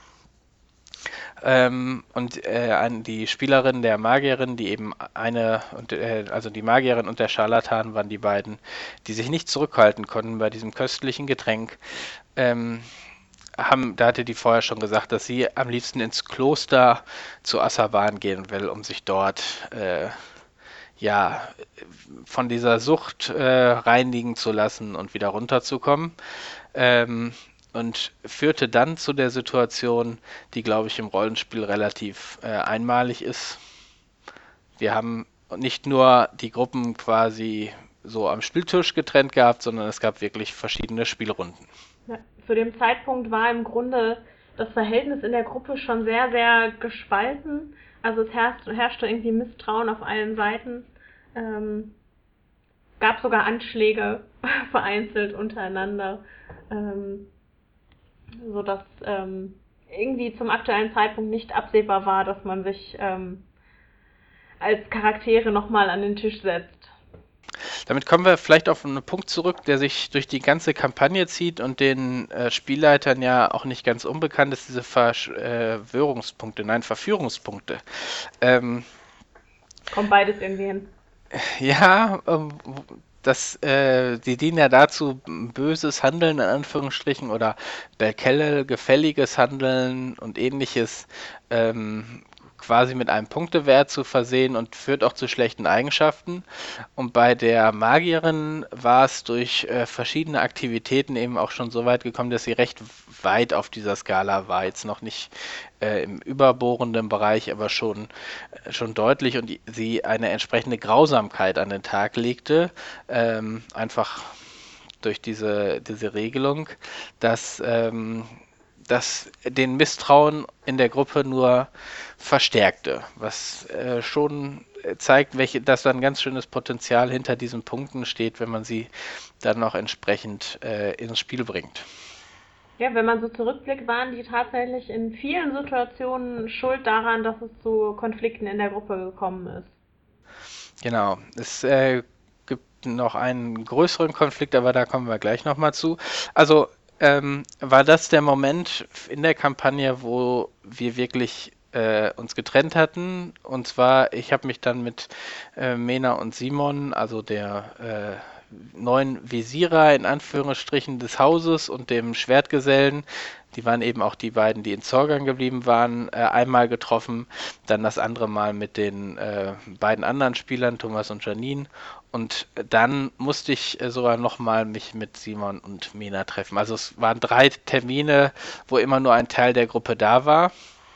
Die Spielerin der Magierin, die eben also die Magierin und der Scharlatan waren die beiden, die sich nicht zurückhalten konnten bei diesem köstlichen Getränk. Da hatte die vorher schon gesagt, dass sie am liebsten ins Kloster zu Assaban gehen will, um sich dort ja, von dieser Sucht reinigen zu lassen und wieder runterzukommen. Und führte dann zu der Situation, die, glaube ich, im Rollenspiel relativ einmalig ist. Wir haben nicht nur die Gruppen quasi so am Spieltisch getrennt gehabt, sondern es gab wirklich verschiedene Spielrunden. Ja, zu dem Zeitpunkt war im Grunde das Verhältnis in der Gruppe schon sehr, sehr gespalten. Also es herrschte irgendwie Misstrauen auf allen Seiten. Gab sogar Anschläge vereinzelt untereinander, sodass irgendwie zum aktuellen Zeitpunkt nicht absehbar war, dass man sich als Charaktere nochmal an den Tisch setzt. Damit kommen wir vielleicht auf einen Punkt zurück, der sich durch die ganze Kampagne zieht und den Spielleitern ja auch nicht ganz unbekannt ist, diese Verführungspunkte. Kommt beides irgendwie hin. Ja, die dienen ja dazu, böses Handeln in Anführungsstrichen oder Berkelle, gefälliges Handeln und ähnliches quasi mit einem Punktewert zu versehen und führt auch zu schlechten Eigenschaften. Und bei der Magierin war es durch verschiedene Aktivitäten eben auch schon so weit gekommen, dass sie recht weit auf dieser Skala war. Jetzt noch nicht im überbohrenden Bereich, aber schon deutlich und sie eine entsprechende Grausamkeit an den Tag legte. Einfach durch diese Regelung, dass das den Misstrauen in der Gruppe nur verstärkte, was schon zeigt, dass da ein ganz schönes Potenzial hinter diesen Punkten steht, wenn man sie dann noch entsprechend ins Spiel bringt. Ja, wenn man so zurückblickt, waren die tatsächlich in vielen Situationen schuld daran, dass es zu Konflikten in der Gruppe gekommen ist. Genau, es gibt noch einen größeren Konflikt, aber da kommen wir gleich nochmal zu. Also war das der Moment in der Kampagne, wo wir wirklich uns getrennt hatten. Und zwar, ich habe mich dann mit Mena und Simon, also der neuen Visierer in Anführungsstrichen des Hauses und dem Schwertgesellen, die waren eben auch die beiden, die in Zorgan geblieben waren, einmal getroffen, dann das andere Mal mit den beiden anderen Spielern, Thomas und Janine. Und dann musste ich sogar nochmal mich mit Simon und Mena treffen. Also es waren 3 Termine, wo immer nur ein Teil der Gruppe da war.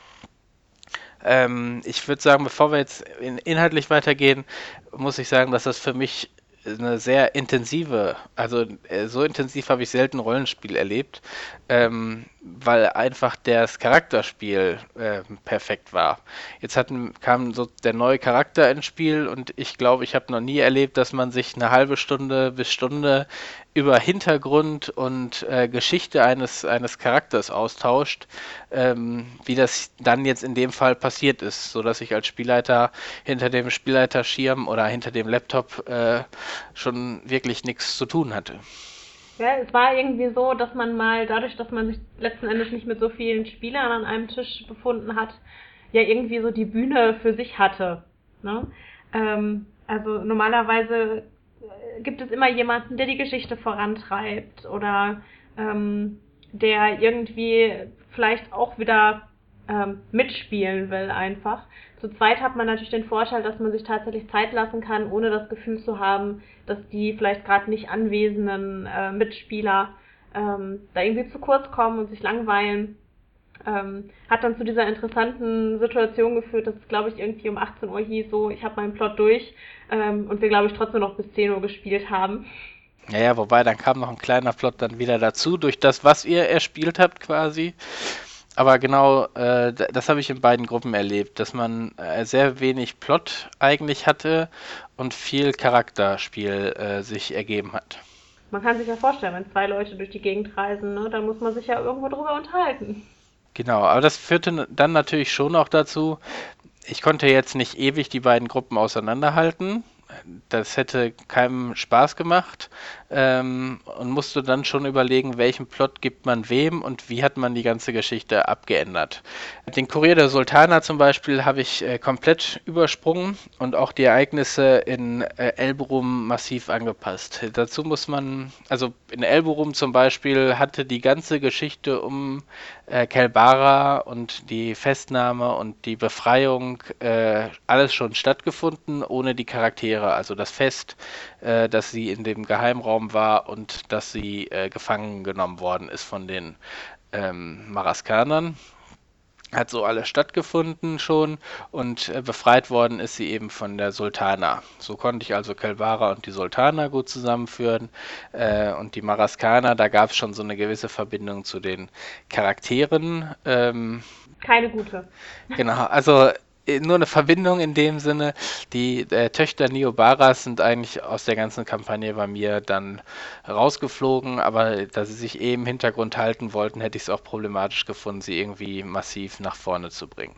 Ich würde sagen, bevor wir jetzt inhaltlich weitergehen, muss ich sagen, dass das für mich eine sehr intensive, also so intensiv habe ich selten Rollenspiel erlebt, weil einfach das Charakterspiel perfekt war. Jetzt kam so der neue Charakter ins Spiel und ich glaube, ich habe noch nie erlebt, dass man sich eine halbe Stunde bis Stunde über Hintergrund und Geschichte eines Charakters austauscht, wie das dann jetzt in dem Fall passiert ist, sodass ich als Spielleiter hinter dem Spielleiterschirm oder hinter dem Laptop schon wirklich nichts zu tun hatte. Ja, es war irgendwie so, dass man mal, dadurch, dass man sich letzten Endes nicht mit so vielen Spielern an einem Tisch befunden hat, ja irgendwie so die Bühne für sich hatte. Ne? Also normalerweise gibt es immer jemanden, der die Geschichte vorantreibt oder der irgendwie vielleicht auch wieder mitspielen will einfach. Zu zweit hat man natürlich den Vorteil, dass man sich tatsächlich Zeit lassen kann, ohne das Gefühl zu haben, dass die vielleicht gerade nicht anwesenden Mitspieler da irgendwie zu kurz kommen und sich langweilen. Hat dann zu dieser interessanten Situation geführt, dass es, glaube ich, irgendwie um 18 Uhr hieß, so, ich habe meinen Plot durch und wir, glaube ich, trotzdem noch bis 10 Uhr gespielt haben. Ja, wobei dann kam noch ein kleiner Plot dann wieder dazu, durch das, was ihr erspielt habt quasi. Aber genau, das habe ich in beiden Gruppen erlebt, dass man sehr wenig Plot eigentlich hatte und viel Charakterspiel sich ergeben hat. Man kann sich ja vorstellen, wenn zwei Leute durch die Gegend reisen, ne, dann muss man sich ja irgendwo drüber unterhalten. Genau, aber das führte dann natürlich schon auch dazu, ich konnte jetzt nicht ewig die beiden Gruppen auseinanderhalten. Das hätte keinem Spaß gemacht und musste dann schon überlegen, welchen Plot gibt man wem und wie hat man die ganze Geschichte abgeändert. Den Kurier der Sultana zum Beispiel habe ich komplett übersprungen und auch die Ereignisse in Elberum massiv angepasst. Dazu muss man, also in Elberum zum Beispiel hatte die ganze Geschichte um Kelbara und die Festnahme und die Befreiung alles schon stattgefunden, ohne die Charaktere. Also das Fest, dass sie in dem Geheimraum war und dass sie gefangen genommen worden ist von den Maraskanern. Hat so alles stattgefunden schon und befreit worden ist sie eben von der Sultana. So konnte ich also Kelbara und die Sultana gut zusammenführen und die Maraskaner, da gab es schon so eine gewisse Verbindung zu den Charakteren. Keine gute. Genau, also nur eine Verbindung in dem Sinne. Die Töchter Neobaras sind eigentlich aus der ganzen Kampagne bei mir dann rausgeflogen, aber da sie sich im Hintergrund halten wollten, hätte ich es auch problematisch gefunden, sie irgendwie massiv nach vorne zu bringen.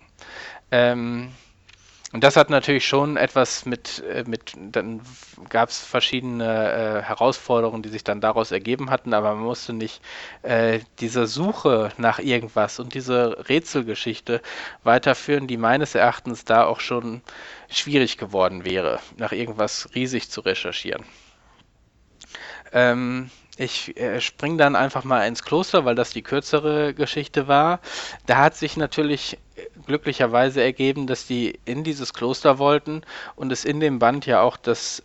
Und das hat natürlich schon etwas dann gab es verschiedene Herausforderungen, die sich dann daraus ergeben hatten, aber man musste nicht diese Suche nach irgendwas und diese Rätselgeschichte weiterführen, die meines Erachtens da auch schon schwierig geworden wäre, nach irgendwas riesig zu recherchieren. Ich springe dann einfach mal ins Kloster, weil das die kürzere Geschichte war. Da hat sich natürlich glücklicherweise ergeben, dass die in dieses Kloster wollten und es in dem Band ja auch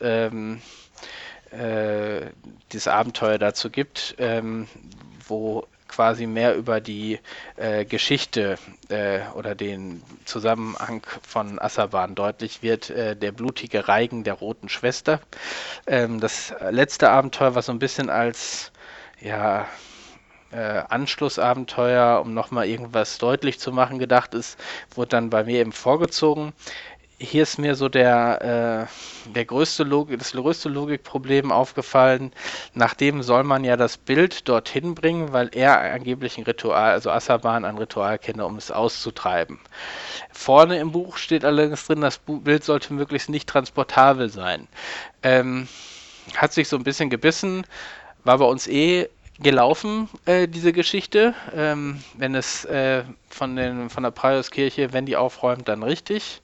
dieses Abenteuer dazu gibt, wo quasi mehr über die Geschichte oder den Zusammenhang von Assaban deutlich wird, der blutige Reigen der Roten Schwester. Das letzte Abenteuer, was so ein bisschen als ja, Anschlussabenteuer, um nochmal irgendwas deutlich zu machen, gedacht ist, wurde dann bei mir eben vorgezogen. Hier ist mir so das größte Logikproblem aufgefallen. Nachdem soll man ja das Bild dorthin bringen, weil er angeblich ein Ritual, also Assaban ein Ritual kenne, um es auszutreiben. Vorne im Buch steht allerdings drin, das Bild sollte möglichst nicht transportabel sein. Hat sich so ein bisschen gebissen, war bei uns gelaufen, diese Geschichte. Wenn es von der Prioskirche, wenn die aufräumt, dann richtig.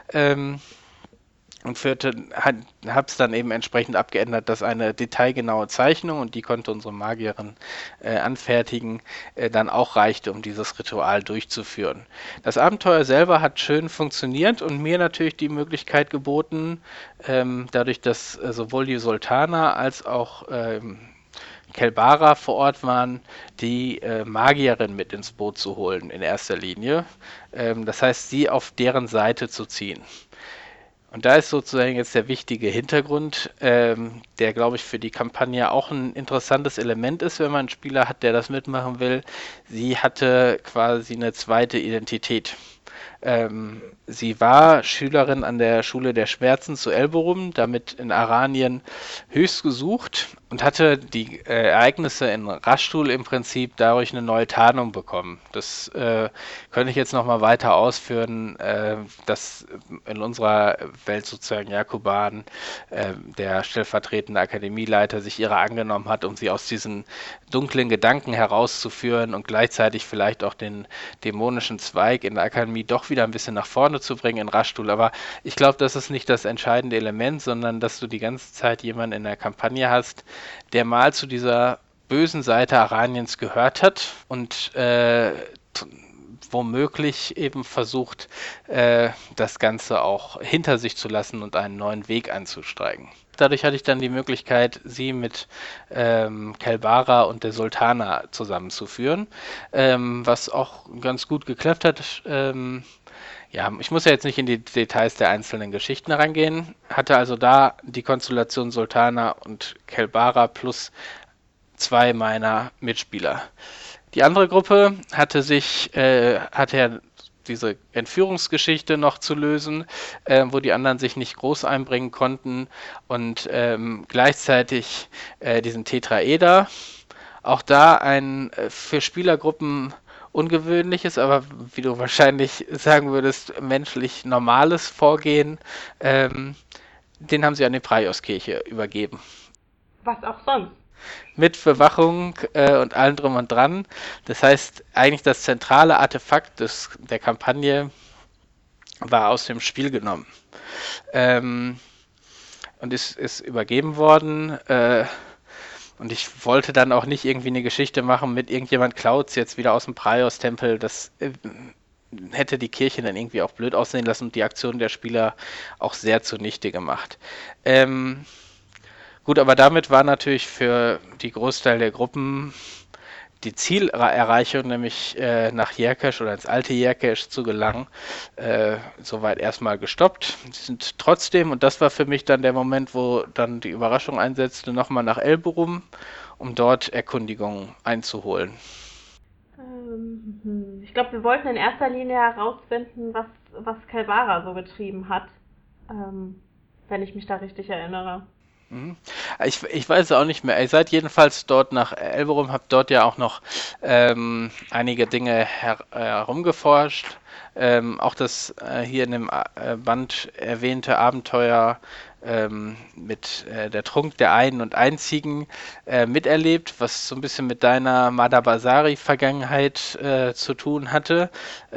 Und habe es dann eben entsprechend abgeändert, dass eine detailgenaue Zeichnung, und die konnte unsere Magierin anfertigen, dann auch reichte, um dieses Ritual durchzuführen. Das Abenteuer selber hat schön funktioniert und mir natürlich die Möglichkeit geboten, dadurch, dass sowohl die Sultana als auch Kelbara vor Ort waren, die Magierin mit ins Boot zu holen in erster Linie. Das heißt, sie auf deren Seite zu ziehen. Und da ist sozusagen jetzt der wichtige Hintergrund, der, glaube ich, für die Kampagne auch ein interessantes Element ist, wenn man einen Spieler hat, der das mitmachen will. Sie hatte quasi eine zweite Identität. Sie war Schülerin an der Schule der Schmerzen zu Elberum, damit in Aranien höchst gesucht und hatte die Ereignisse in Raschtul im Prinzip dadurch eine neue Tarnung bekommen. Das könnte ich jetzt nochmal weiter ausführen, dass in unserer Welt sozusagen Jakuban, der stellvertretende Akademieleiter, sich ihrer angenommen hat, um sie aus diesen dunklen Gedanken herauszuführen und gleichzeitig vielleicht auch den dämonischen Zweig in der Akademie doch wieder ein bisschen nach vorne zu bringen in Raschtul. Aber ich glaube, das ist nicht das entscheidende Element, sondern dass du die ganze Zeit jemanden in der Kampagne hast, der mal zu dieser bösen Seite Araniens gehört hat und womöglich eben versucht, das Ganze auch hinter sich zu lassen und einen neuen Weg einzusteigen. Dadurch hatte ich dann die Möglichkeit, sie mit Kelbara und der Sultana zusammenzuführen, was auch ganz gut geklappt hat. Ja, ich muss ja jetzt nicht in die Details der einzelnen Geschichten reingehen. Hatte also da die Konstellation Sultana und Kelbara plus zwei meiner Mitspieler. Die andere Gruppe hatte ja diese Entführungsgeschichte noch zu lösen, wo die anderen sich nicht groß einbringen konnten und gleichzeitig diesen Tetraeder. Auch da ein für Spielergruppen ungewöhnliches, aber wie du wahrscheinlich sagen würdest, menschlich normales Vorgehen. Den haben sie an die Praios-Kirche übergeben. Was auch sonst. Mit Bewachung und allem drum und dran. Das heißt, eigentlich das zentrale Artefakt der Kampagne war aus dem Spiel genommen. Und ist übergeben worden. Und ich wollte dann auch nicht irgendwie eine Geschichte machen mit irgendjemand klaut's jetzt wieder aus dem Praios-Tempel. Das hätte die Kirche dann irgendwie auch blöd aussehen lassen und die Aktion der Spieler auch sehr zunichte gemacht. Gut, aber damit war natürlich für die Großteil der Gruppen die Zielerreichung, nämlich nach Jerkesch oder ins alte Jerkesch zu gelangen, soweit erstmal gestoppt. Sie sind trotzdem, und das war für mich dann der Moment, wo dann die Überraschung einsetzte, nochmal nach Elberum, um dort Erkundigungen einzuholen. Ich glaube, wir wollten in erster Linie herausfinden, was Kelbara so getrieben hat, wenn ich mich da richtig erinnere. Ich weiß es auch nicht mehr. Ihr seid jedenfalls dort nach Elverum, habt dort ja auch noch einige Dinge herumgeforscht. Auch das hier in dem Band erwähnte Abenteuer mit der Trunk der Einen und Einzigen miterlebt, was so ein bisschen mit deiner Madabasari-Vergangenheit zu tun hatte.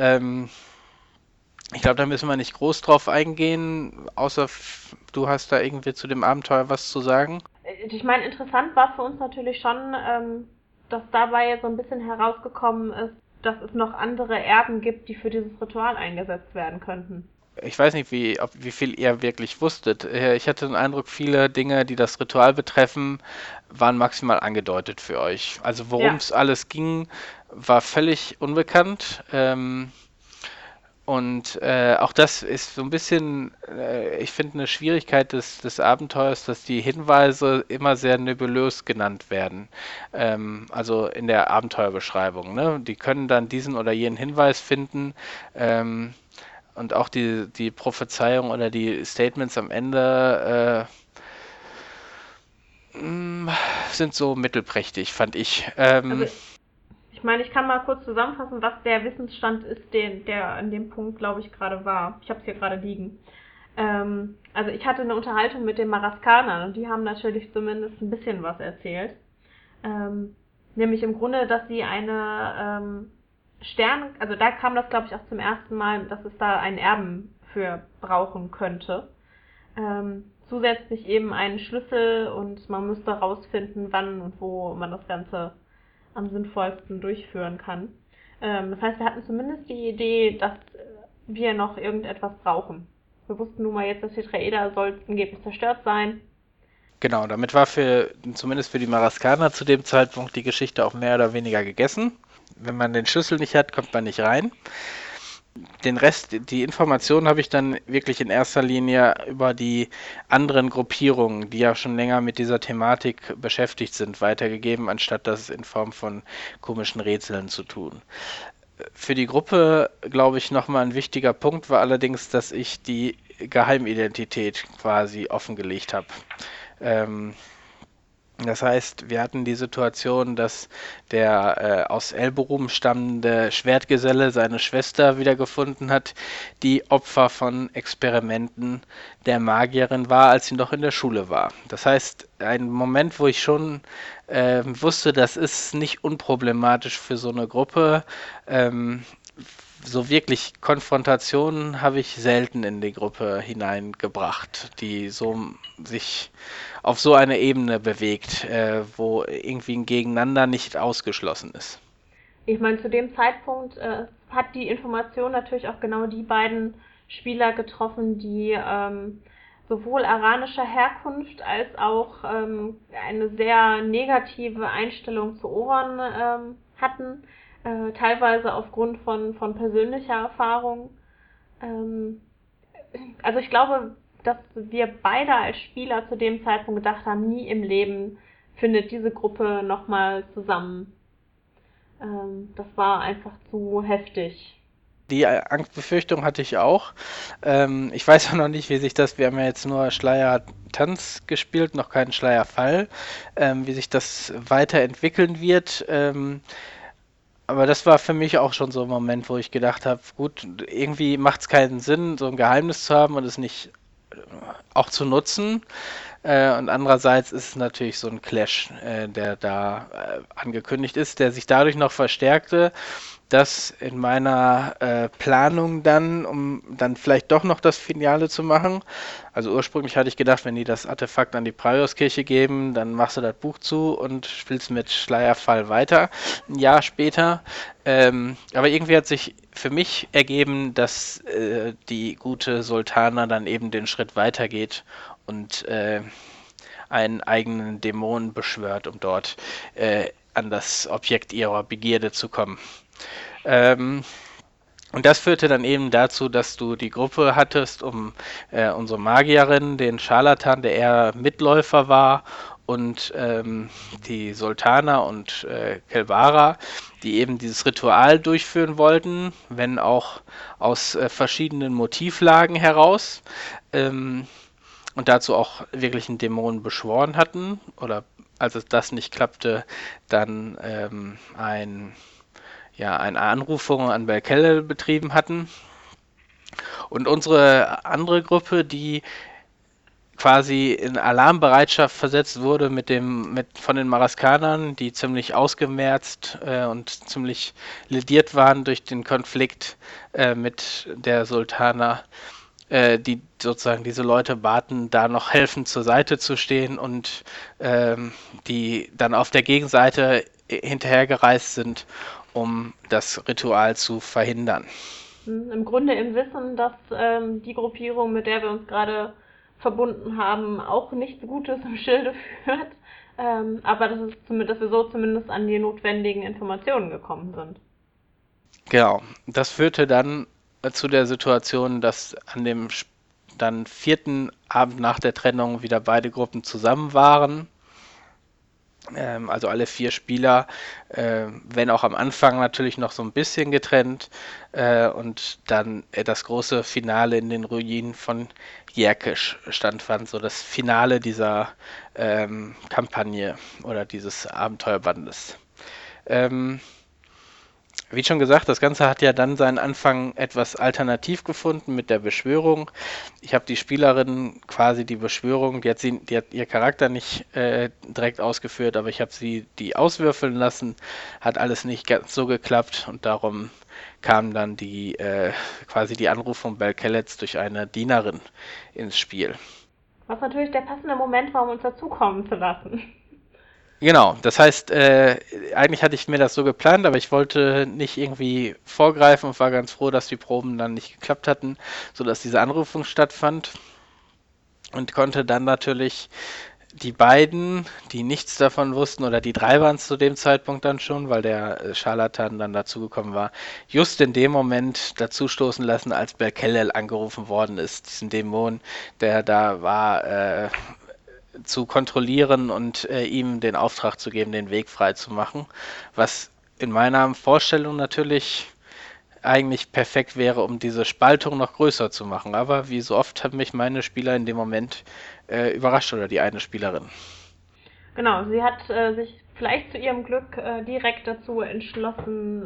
Ich glaube, da müssen wir nicht groß drauf eingehen, außer du hast da irgendwie zu dem Abenteuer was zu sagen. Ich meine, interessant war für uns natürlich schon, dass dabei so ein bisschen herausgekommen ist, dass es noch andere Erben gibt, die für dieses Ritual eingesetzt werden könnten. Ich weiß nicht, wie viel ihr wirklich wusstet. Ich hatte den Eindruck, viele Dinge, die das Ritual betreffen, waren maximal angedeutet für euch. Also worum Ja, es alles ging, war völlig unbekannt. Und auch das ist so ein bisschen, ich finde, eine Schwierigkeit des Abenteuers, dass die Hinweise immer sehr nebulös genannt werden. Also in der Abenteuerbeschreibung. Ne? Die können dann diesen oder jenen Hinweis finden. Und auch die Prophezeiung oder die Statements am Ende sind so mittelprächtig, fand ich. also ich meine, ich kann mal kurz zusammenfassen, was der Wissensstand ist, der an dem Punkt, glaube ich, gerade war. Ich habe es hier gerade liegen. Also ich hatte eine Unterhaltung mit den Maraskanern und die haben natürlich zumindest ein bisschen was erzählt. Nämlich im Grunde, dass sie eine also da kam das, glaube ich, auch zum ersten Mal, dass es da einen Erben für brauchen könnte. Zusätzlich eben einen Schlüssel und man müsste herausfinden, wann und wo man das Ganze am sinnvollsten durchführen kann. Das heißt, wir hatten zumindest die Idee, dass wir noch irgendetwas brauchen. Wir wussten nun mal jetzt, dass Tetraeder soll angeblich zerstört sein. Genau, damit war zumindest für die Maraskaner zu dem Zeitpunkt die Geschichte auch mehr oder weniger gegessen. Wenn man den Schlüssel nicht hat, kommt man nicht rein. Den Rest, die Informationen habe ich dann wirklich in erster Linie über die anderen Gruppierungen, die ja schon länger mit dieser Thematik beschäftigt sind, weitergegeben, anstatt das in Form von komischen Rätseln zu tun. Für die Gruppe, glaube ich, nochmal ein wichtiger Punkt war allerdings, dass ich die Geheimidentität quasi offengelegt habe. Das heißt, wir hatten die Situation, dass der aus Elberum stammende Schwertgeselle seine Schwester wiedergefunden hat, die Opfer von Experimenten der Magierin war, als sie noch in der Schule war. Das heißt, ein Moment, wo ich schon wusste, das ist nicht unproblematisch für so eine Gruppe. So wirklich Konfrontationen habe ich selten in die Gruppe hineingebracht, die so sich auf so eine Ebene bewegt, wo irgendwie ein Gegeneinander nicht ausgeschlossen ist. Ich meine, zu dem Zeitpunkt hat die Information natürlich auch genau die beiden Spieler getroffen, die sowohl aranischer Herkunft als auch eine sehr negative Einstellung zu Oron hatten, teilweise aufgrund von persönlicher Erfahrung. Also ich glaube, dass wir beide als Spieler zu dem Zeitpunkt gedacht haben, nie im Leben findet diese Gruppe nochmal zusammen. Das war einfach zu heftig. Die Angstbefürchtung hatte ich auch. Ich weiß auch noch nicht, wie sich das, wir haben ja jetzt nur Schleier-Tanz gespielt, noch keinen Schleierfall, wie sich das weiterentwickeln wird. Aber das war für mich auch schon so ein Moment, wo ich gedacht habe, gut, irgendwie macht es keinen Sinn, so ein Geheimnis zu haben und es nicht auch zu nutzen. Und andererseits ist es natürlich so ein Clash, der da angekündigt ist, der sich dadurch noch verstärkte, dass in meiner Planung dann, um dann vielleicht doch noch das Finale zu machen, also ursprünglich hatte ich gedacht, wenn die das Artefakt an die Prioskirche geben, dann machst du das Buch zu und spielst mit Schleierfall weiter, ein Jahr später. Aber irgendwie hat sich für mich ergeben, dass die gute Sultana dann eben den Schritt weitergeht und einen eigenen Dämon beschwört, um dort an das Objekt ihrer Begierde zu kommen. Und das führte dann eben dazu, dass du die Gruppe hattest, um unsere Magierin, den Scharlatan, der eher Mitläufer war, und die Sultana und Kelvara, die eben dieses Ritual durchführen wollten, wenn auch aus verschiedenen Motivlagen heraus. Und dazu auch wirklich einen Dämon beschworen hatten, oder als es das nicht klappte, dann eine Anrufung an Belkelle betrieben hatten. Und unsere andere Gruppe, die quasi in Alarmbereitschaft versetzt wurde von den Maraskanern, die ziemlich ausgemerzt und ziemlich lediert waren durch den Konflikt mit der Sultana, die sozusagen diese Leute baten, da noch helfend zur Seite zu stehen und die dann auf der Gegenseite hinterhergereist sind, um das Ritual zu verhindern. Im Grunde im Wissen, dass die Gruppierung, mit der wir uns gerade verbunden haben, auch nichts Gutes im Schilde führt, aber dass wir so zumindest an die notwendigen Informationen gekommen sind. Genau, das führte dann zu der Situation, dass an dem dann 4. Abend nach der Trennung wieder beide Gruppen zusammen waren. Also alle 4 Spieler, wenn auch am Anfang natürlich noch so ein bisschen getrennt, und dann das große Finale in den Ruinen von Jerkisch stattfand, so das Finale dieser Kampagne oder dieses Abenteuerbandes. Wie schon gesagt, das Ganze hat ja dann seinen Anfang etwas alternativ gefunden mit der Beschwörung. Ich habe die Spielerin quasi die Beschwörung, die hat ihr Charakter nicht direkt ausgeführt, aber ich habe sie die auswürfeln lassen, hat alles nicht ganz so geklappt und darum kam dann quasi die Anrufung Belkelets durch eine Dienerin ins Spiel. Was natürlich der passende Moment war, um uns dazukommen zu lassen. Genau, das heißt, eigentlich hatte ich mir das so geplant, aber ich wollte nicht irgendwie vorgreifen und war ganz froh, dass die Proben dann nicht geklappt hatten, sodass diese Anrufung stattfand und konnte dann natürlich die beiden, die nichts davon wussten, oder die 3 waren es zu dem Zeitpunkt dann schon, weil der Scharlatan dann dazugekommen war, just in dem Moment dazustoßen lassen, als Belkellel angerufen worden ist, diesen Dämon, der da war, zu kontrollieren und ihm den Auftrag zu geben, den Weg frei zu machen, was in meiner Vorstellung natürlich eigentlich perfekt wäre, um diese Spaltung noch größer zu machen. Aber wie so oft haben mich meine Spieler in dem Moment überrascht, oder die eine Spielerin. Genau, sie hat sich vielleicht zu ihrem Glück direkt dazu entschlossen,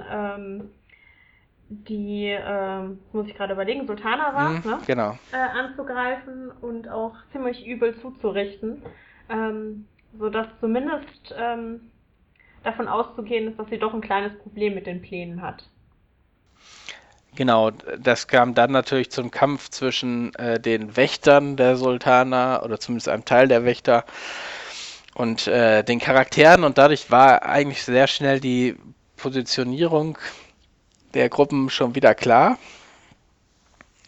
muss ich gerade überlegen, Sultana war es, ne? Genau. Anzugreifen und auch ziemlich übel zuzurichten, sodass zumindest davon auszugehen ist, dass sie doch ein kleines Problem mit den Plänen hat. Genau, das kam dann natürlich zum Kampf zwischen den Wächtern der Sultana, oder zumindest einem Teil der Wächter, und den Charakteren, und dadurch war eigentlich sehr schnell die Positionierung der Gruppen schon wieder klar.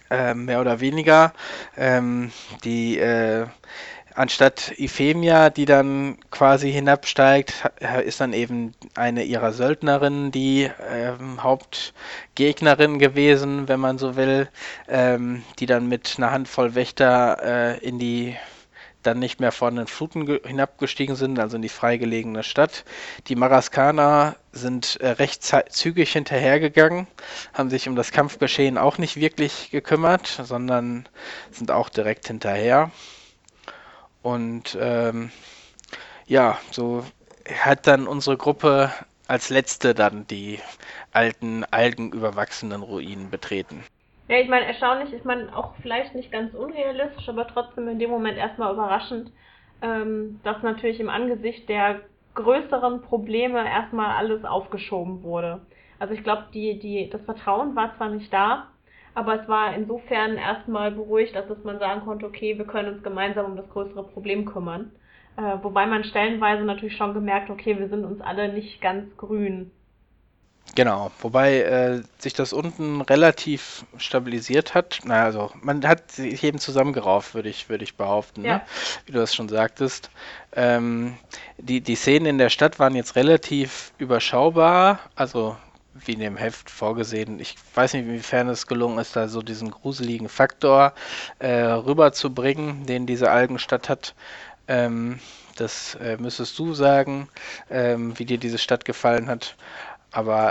mehr oder weniger. Die anstatt Euphemia, die dann quasi hinabsteigt, ist dann eben eine ihrer Söldnerinnen die Hauptgegnerin gewesen, wenn man so will, die dann mit einer Handvoll Wächter in die dann nicht mehr von den Fluten hinabgestiegen sind, also in die freigelegene Stadt. Die Maraskaner sind recht zügig hinterhergegangen, haben sich um das Kampfgeschehen auch nicht wirklich gekümmert, sondern sind auch direkt hinterher. Und ja, so hat dann unsere Gruppe als letzte dann die alten, algenüberwachsenen Ruinen betreten. Ja, ich meine, erstaunlich ist man auch vielleicht nicht ganz unrealistisch, aber trotzdem in dem Moment erstmal überraschend, dass natürlich im Angesicht der größeren Probleme erstmal alles aufgeschoben wurde. Also ich glaube, das Vertrauen war zwar nicht da, aber es war insofern erstmal beruhigt, dass man sagen konnte, okay, wir können uns gemeinsam um das größere Problem kümmern. Wobei man stellenweise natürlich schon gemerkt, okay, wir sind uns alle nicht ganz grün. Genau, wobei sich das unten relativ stabilisiert hat. Naja, also man hat sich eben zusammengerauft, würde ich behaupten, ne? Ja, Wie du das schon sagtest. Die Szenen in der Stadt waren jetzt relativ überschaubar, also wie in dem Heft vorgesehen. Ich weiß nicht, inwiefern es gelungen ist, da so diesen gruseligen Faktor rüberzubringen, den diese Algenstadt hat. Das müsstest du sagen, wie dir diese Stadt gefallen hat. Aber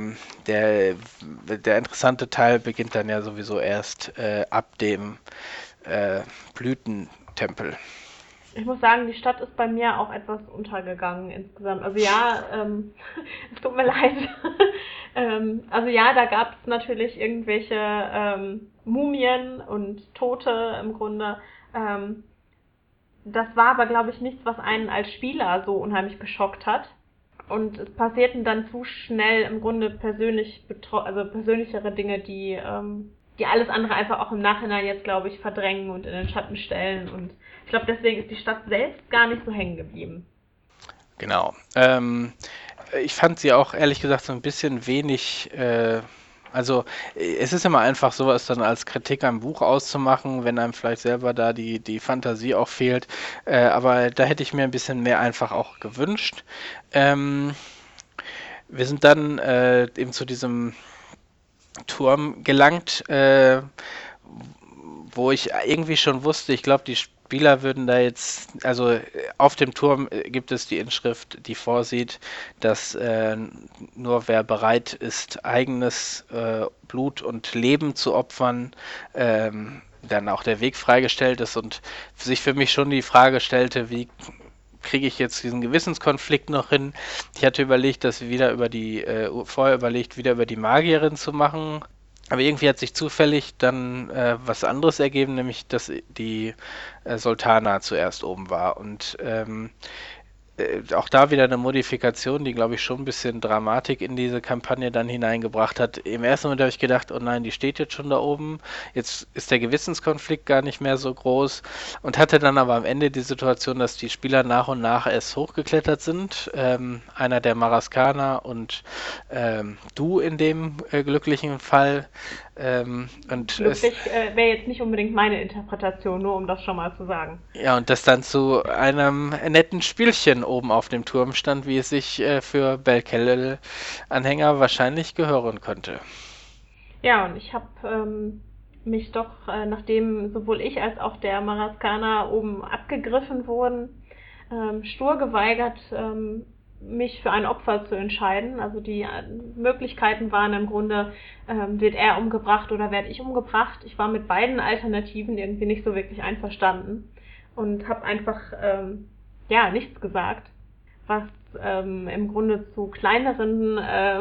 der interessante Teil beginnt dann ja sowieso erst ab dem Blütentempel. ich muss sagen, die Stadt ist bei mir auch etwas untergegangen insgesamt. Also ja, es tut mir leid. Also ja, da gab es natürlich irgendwelche Mumien und Tote im Grunde. Das war aber, glaube ich, nichts, was einen als Spieler so unheimlich geschockt hat. Und es passierten dann zu schnell im Grunde persönlichere Dinge, die alles andere einfach auch im Nachhinein jetzt, glaube ich, verdrängen und in den Schatten stellen. Und ich glaube, deswegen ist die Stadt selbst gar nicht so hängen geblieben. Genau. Ich fand sie auch ehrlich gesagt so ein bisschen wenig. Also es ist immer einfach, sowas dann als Kritik am Buch auszumachen, wenn einem vielleicht selber da die Fantasie auch fehlt. Aber da hätte ich mir ein bisschen mehr einfach auch gewünscht. Ähm, Wir sind dann eben zu diesem Turm gelangt, wo ich irgendwie schon wusste, ich glaube, die Spieler würden da jetzt, also auf dem Turm gibt es die Inschrift, die vorsieht, dass nur wer bereit ist, eigenes Blut und Leben zu opfern, dann auch der Weg freigestellt ist und sich für mich schon die Frage stellte, wie kriege ich jetzt diesen Gewissenskonflikt noch hin? Ich hatte überlegt, das wieder vorher überlegt, wieder über die Magierin zu machen. Aber irgendwie hat sich zufällig dann was anderes ergeben, nämlich dass die Sultana zuerst oben war. Und auch da wieder eine Modifikation, die, glaube ich, schon ein bisschen Dramatik in diese Kampagne dann hineingebracht hat. Im ersten Moment habe ich gedacht, oh nein, die steht jetzt schon da oben. Jetzt ist der Gewissenskonflikt gar nicht mehr so groß. Und hatte dann aber am Ende die Situation, dass die Spieler nach und nach erst hochgeklettert sind. Einer der Maraskaner und du in dem glücklichen Fall. Glücklich wäre jetzt nicht unbedingt meine Interpretation, nur um das schon mal zu sagen. Ja, und das dann zu einem netten Spielchen oben auf dem Turm stand, wie es sich für Belkellel-Anhänger wahrscheinlich gehören könnte. Ja, und ich habe mich doch, nachdem sowohl ich als auch der Maraskaner oben abgegriffen wurden, stur geweigert, mich für ein Opfer zu entscheiden. Also die Möglichkeiten waren im Grunde, wird er umgebracht oder werde ich umgebracht. Ich war mit beiden Alternativen irgendwie nicht so wirklich einverstanden und habe einfach ja nichts gesagt, was im Grunde zu kleineren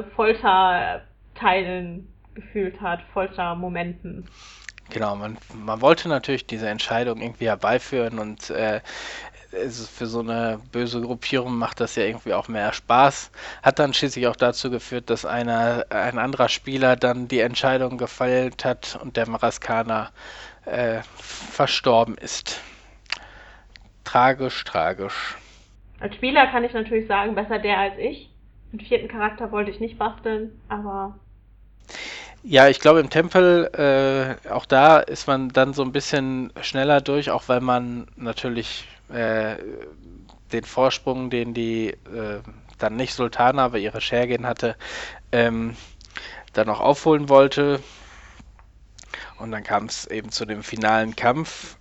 Folterteilen gefühlt hat, Foltermomenten. Genau, man wollte natürlich diese Entscheidung irgendwie herbeiführen und für so eine böse Gruppierung macht das ja irgendwie auch mehr Spaß. Hat dann schließlich auch dazu geführt, dass ein anderer Spieler dann die Entscheidung gefällt hat und der Maraskaner verstorben ist. Tragisch, tragisch. Als Spieler kann ich natürlich sagen, besser der als ich. Den vierten Charakter wollte ich nicht basteln, aber Ja, ich glaube im Tempel, auch da ist man dann so ein bisschen schneller durch, auch weil man natürlich den Vorsprung, den die dann nicht Sultana, aber ihre Schergin hatte, ähm, dann noch aufholen wollte. Und dann kam es eben zu dem finalen Kampf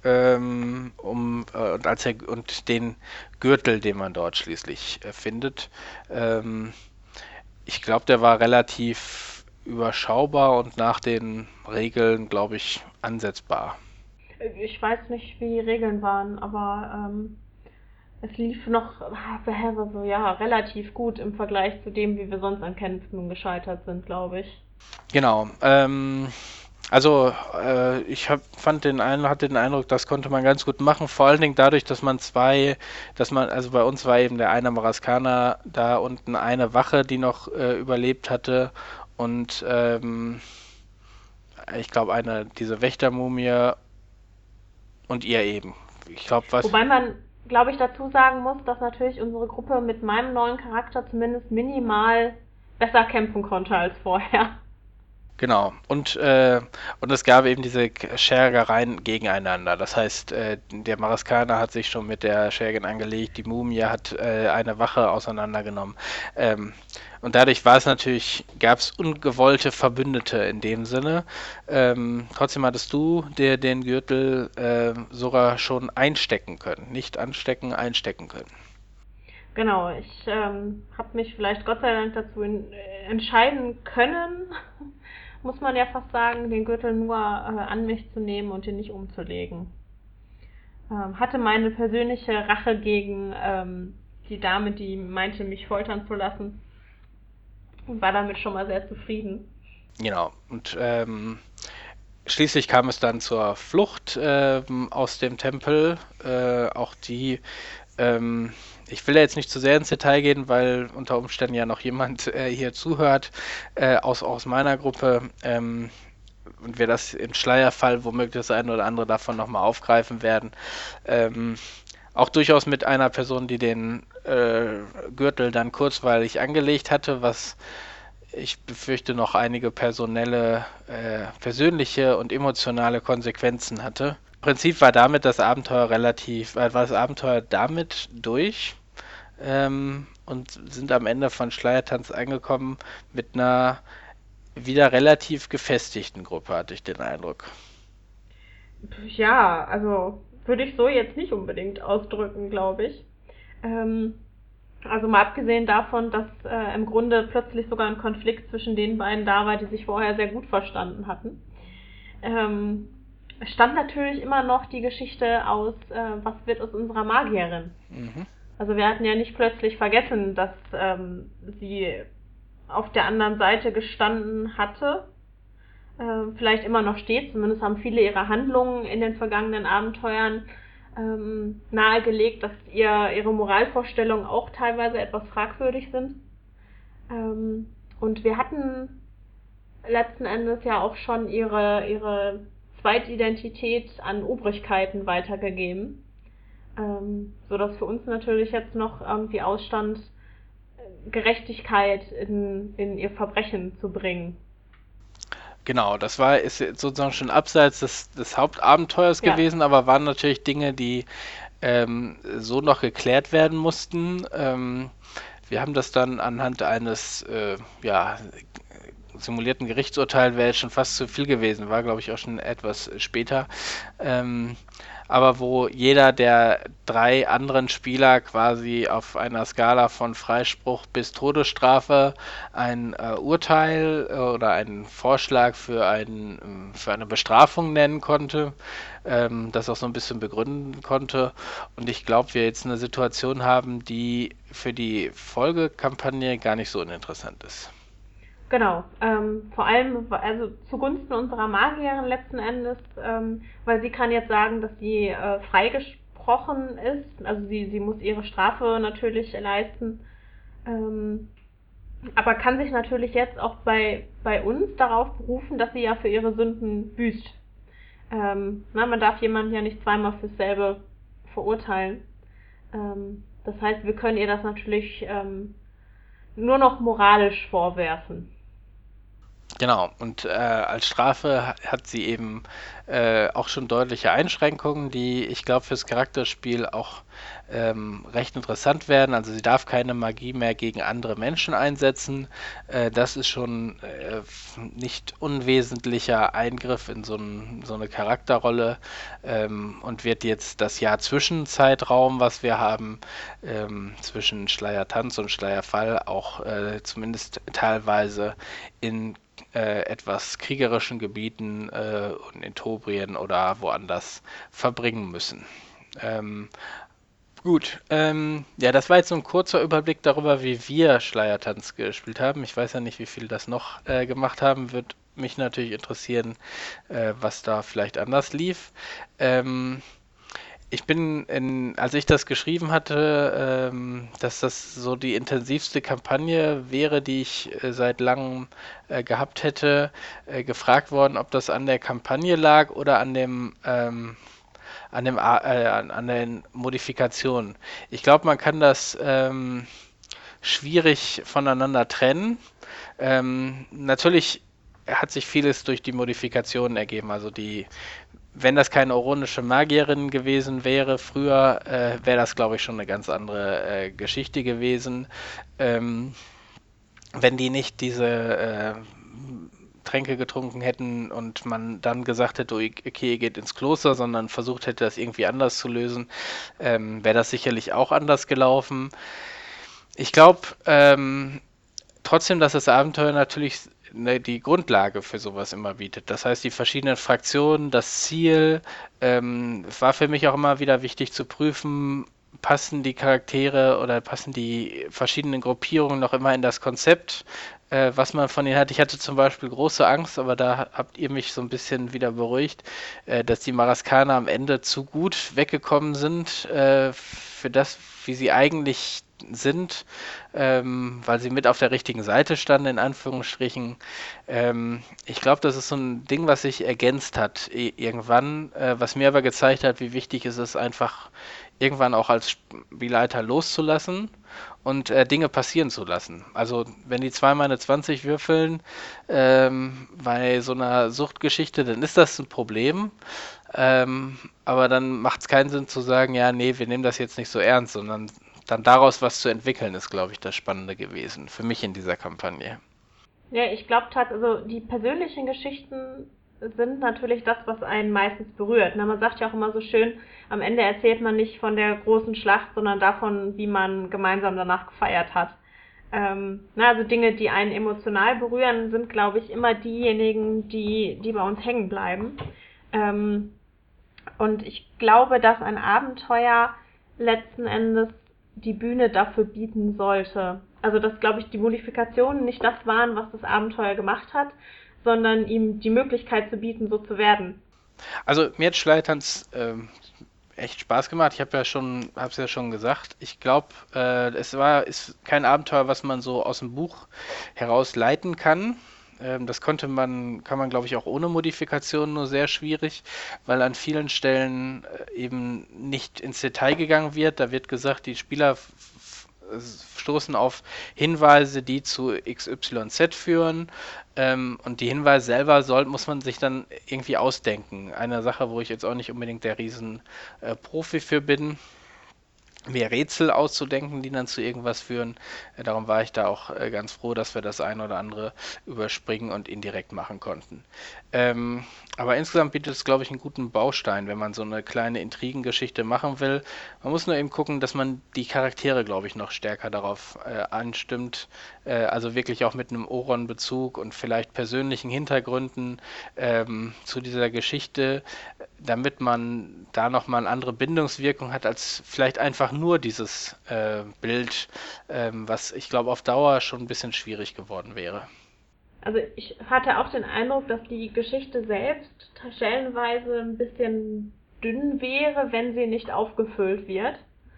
und den Gürtel, den man dort schließlich findet. Ähm, Ich glaube, der war relativ überschaubar und nach den Regeln, glaube ich, ansetzbar. Ich weiß nicht, wie die Regeln waren, aber es lief noch so, ja, relativ gut im Vergleich zu dem, wie wir sonst an Kämpfen gescheitert sind, glaube ich. Genau. Also hatte den Eindruck, das konnte man ganz gut machen. Vor allen Dingen dadurch, also bei uns war eben der eine Maraskaner da unten eine Wache, die noch überlebt hatte und ich glaube diese Wächtermumie und ihr eben. Ich glaube, was. Wobei man, glaube ich, dazu sagen muss, dass natürlich unsere Gruppe mit meinem neuen Charakter zumindest minimal besser kämpfen konnte als vorher. Genau. Und es gab eben diese Schergereien gegeneinander. Das heißt, der Maraskaner hat sich schon mit der Schergin angelegt, die Mumie hat eine Wache auseinandergenommen. Ähm, und dadurch gab es ungewollte Verbündete in dem Sinne. Trotzdem hattest du den Gürtel sogar schon einstecken können. Nicht anstecken, einstecken können. Genau, ich habe mich vielleicht Gott sei Dank dazu entscheiden können, muss man ja fast sagen, den Gürtel nur an mich zu nehmen und ihn nicht umzulegen. Hatte meine persönliche Rache gegen die Dame, die meinte, mich foltern zu lassen, und war damit schon mal sehr zufrieden. Genau. Und schließlich kam es dann zur Flucht aus dem Tempel. Auch die, ich will da jetzt nicht zu sehr ins Detail gehen, weil unter Umständen ja noch jemand hier zuhört aus meiner Gruppe. Und wir das im Schleierfall womöglich das eine oder andere davon nochmal aufgreifen werden. Ähm, Auch durchaus mit einer Person, die den Gürtel dann kurzweilig angelegt hatte, was ich befürchte noch einige persönliche und emotionale Konsequenzen hatte. Im Prinzip war das Abenteuer damit durch und sind am Ende von Schleiertanz angekommen mit einer wieder relativ gefestigten Gruppe, hatte ich den Eindruck. Ja, also würde ich so jetzt nicht unbedingt ausdrücken, glaube ich. Ähm, also mal abgesehen davon, dass im Grunde plötzlich sogar ein Konflikt zwischen den beiden da war, die sich vorher sehr gut verstanden hatten. Ähm, stand natürlich immer noch die Geschichte aus, was wird aus unserer Magierin? Mhm. Also wir hatten ja nicht plötzlich vergessen, dass sie auf der anderen Seite gestanden hatte, vielleicht immer noch steht. Zumindest haben viele ihrer Handlungen in den vergangenen Abenteuern nahegelegt, dass ihre Moralvorstellungen auch teilweise etwas fragwürdig sind. Und wir hatten letzten Endes ja auch schon ihre Zweitidentität an Obrigkeiten weitergegeben, sodass für uns natürlich jetzt noch irgendwie ausstand, Gerechtigkeit in ihr Verbrechen zu bringen. Genau, ist sozusagen schon abseits des Hauptabenteuers Ja, gewesen, aber waren natürlich Dinge, die so noch geklärt werden mussten. Wir haben das dann anhand eines simulierten Gerichtsurteils, wäre jetzt schon fast zu viel gewesen, war glaube ich auch schon etwas später. Ähm, aber wo jeder der drei anderen Spieler quasi auf einer Skala von Freispruch bis Todesstrafe ein Urteil oder einen Vorschlag für eine Bestrafung nennen konnte, das auch so ein bisschen begründen konnte. Und ich glaube, wir jetzt eine Situation haben, die für die Folgekampagne gar nicht so uninteressant ist. genau. Vor allem also zugunsten unserer Magierin letzten Endes, weil sie kann jetzt sagen, dass sie freigesprochen ist. Also sie muss ihre Strafe natürlich leisten. Ähm, aber kann sich natürlich jetzt auch bei uns darauf berufen, dass sie ja für ihre Sünden büßt. Man darf jemanden ja nicht zweimal fürs selbe verurteilen. Das heißt, wir können ihr das natürlich nur noch moralisch vorwerfen. Genau, und als Strafe hat sie eben auch schon deutliche Einschränkungen, die ich glaube fürs Charakterspiel auch recht interessant werden. Also sie darf keine Magie mehr gegen andere Menschen einsetzen. Das ist schon nicht unwesentlicher Eingriff in so eine Charakterrolle und wird jetzt das Jahr Zwischenzeitraum, was wir haben, zwischen Schleiertanz und Schleierfall auch zumindest teilweise in etwas kriegerischen Gebieten und in Tobrien oder woanders verbringen müssen. Ähm, gut, ja, das war jetzt so ein kurzer Überblick darüber, wie wir Schleiertanz gespielt haben. Ich weiß ja nicht, wie viele das noch gemacht haben. Wird mich natürlich interessieren, was da vielleicht anders lief. Ähm, als ich das geschrieben hatte, dass das so die intensivste Kampagne wäre, die ich seit langem gehabt hätte, gefragt worden, ob das an der Kampagne lag oder an den Modifikationen. Ich glaube, man kann das schwierig voneinander trennen. Natürlich hat sich vieles durch die Modifikationen ergeben. Also wenn das keine oronische Magierin gewesen wäre, früher wäre das, glaube ich, schon eine ganz andere Geschichte gewesen. Ähm, wenn die nicht diese Tränke getrunken hätten und man dann gesagt hätte, okay, ihr geht ins Kloster, sondern versucht hätte, das irgendwie anders zu lösen, wäre das sicherlich auch anders gelaufen. Ich glaube trotzdem, dass das Abenteuer natürlich die Grundlage für sowas immer bietet. Das heißt, die verschiedenen Fraktionen, das Ziel, war für mich auch immer wieder wichtig zu prüfen, passen die Charaktere oder passen die verschiedenen Gruppierungen noch immer in das Konzept, was man von ihnen hat. Ich hatte zum Beispiel große Angst, aber da habt ihr mich so ein bisschen wieder beruhigt, dass die Maraskaner am Ende zu gut weggekommen sind für das, wie sie eigentlich sind, weil sie mit auf der richtigen Seite standen, in Anführungsstrichen. Ich glaube, das ist so ein Ding, was sich ergänzt hat irgendwann, was mir aber gezeigt hat, wie wichtig es ist, einfach irgendwann auch als Spielleiter loszulassen und Dinge passieren zu lassen. Also wenn die zweimal eine 20 würfeln bei so einer Suchtgeschichte, dann ist das ein Problem. Aber dann macht es keinen Sinn zu sagen, ja, nee, wir nehmen das jetzt nicht so ernst, sondern dann daraus was zu entwickeln, ist, glaube ich, das Spannende gewesen für mich in dieser Kampagne. Ja, ich glaube tatsächlich, also die persönlichen Geschichten sind natürlich das, was einen meistens berührt. Na, man sagt ja auch immer so schön, am Ende erzählt man nicht von der großen Schlacht, sondern davon, wie man gemeinsam danach gefeiert hat. Also Dinge, die einen emotional berühren, sind, glaube ich, immer diejenigen, die bei uns hängen bleiben. Ähm, und ich glaube, dass ein Abenteuer letzten Endes die Bühne dafür bieten sollte. Also dass, glaube ich, die Modifikationen nicht das waren, was das Abenteuer gemacht hat, sondern ihm die Möglichkeit zu bieten, so zu werden. Also mir hat Schleiertanz echt Spaß gemacht. Habe es ja schon gesagt. Ich glaube, ist kein Abenteuer, was man so aus dem Buch heraus leiten kann. Das kann man, glaube ich, auch ohne Modifikation nur sehr schwierig, weil an vielen Stellen eben nicht ins Detail gegangen wird. Da wird gesagt, die Spieler stoßen auf Hinweise, die zu XYZ führen. Und die Hinweise selber muss man sich dann irgendwie ausdenken. Eine Sache, wo ich jetzt auch nicht unbedingt der riesen Profi für bin, mir Rätsel auszudenken, die dann zu irgendwas führen. Darum war ich da auch ganz froh, dass wir das ein oder andere überspringen und indirekt machen konnten. Aber insgesamt bietet es, glaube ich, einen guten Baustein, wenn man so eine kleine Intrigengeschichte machen will. Man muss nur eben gucken, dass man die Charaktere, glaube ich, noch stärker darauf anstimmt. Also wirklich auch mit einem Oron-Bezug und vielleicht persönlichen Hintergründen zu dieser Geschichte, damit man da nochmal eine andere Bindungswirkung hat, als vielleicht einfach nur dieses Bild, was ich glaube auf Dauer schon ein bisschen schwierig geworden wäre. Also ich hatte auch den Eindruck, dass die Geschichte selbst stellenweise ein bisschen dünn wäre, wenn sie nicht aufgefüllt wird.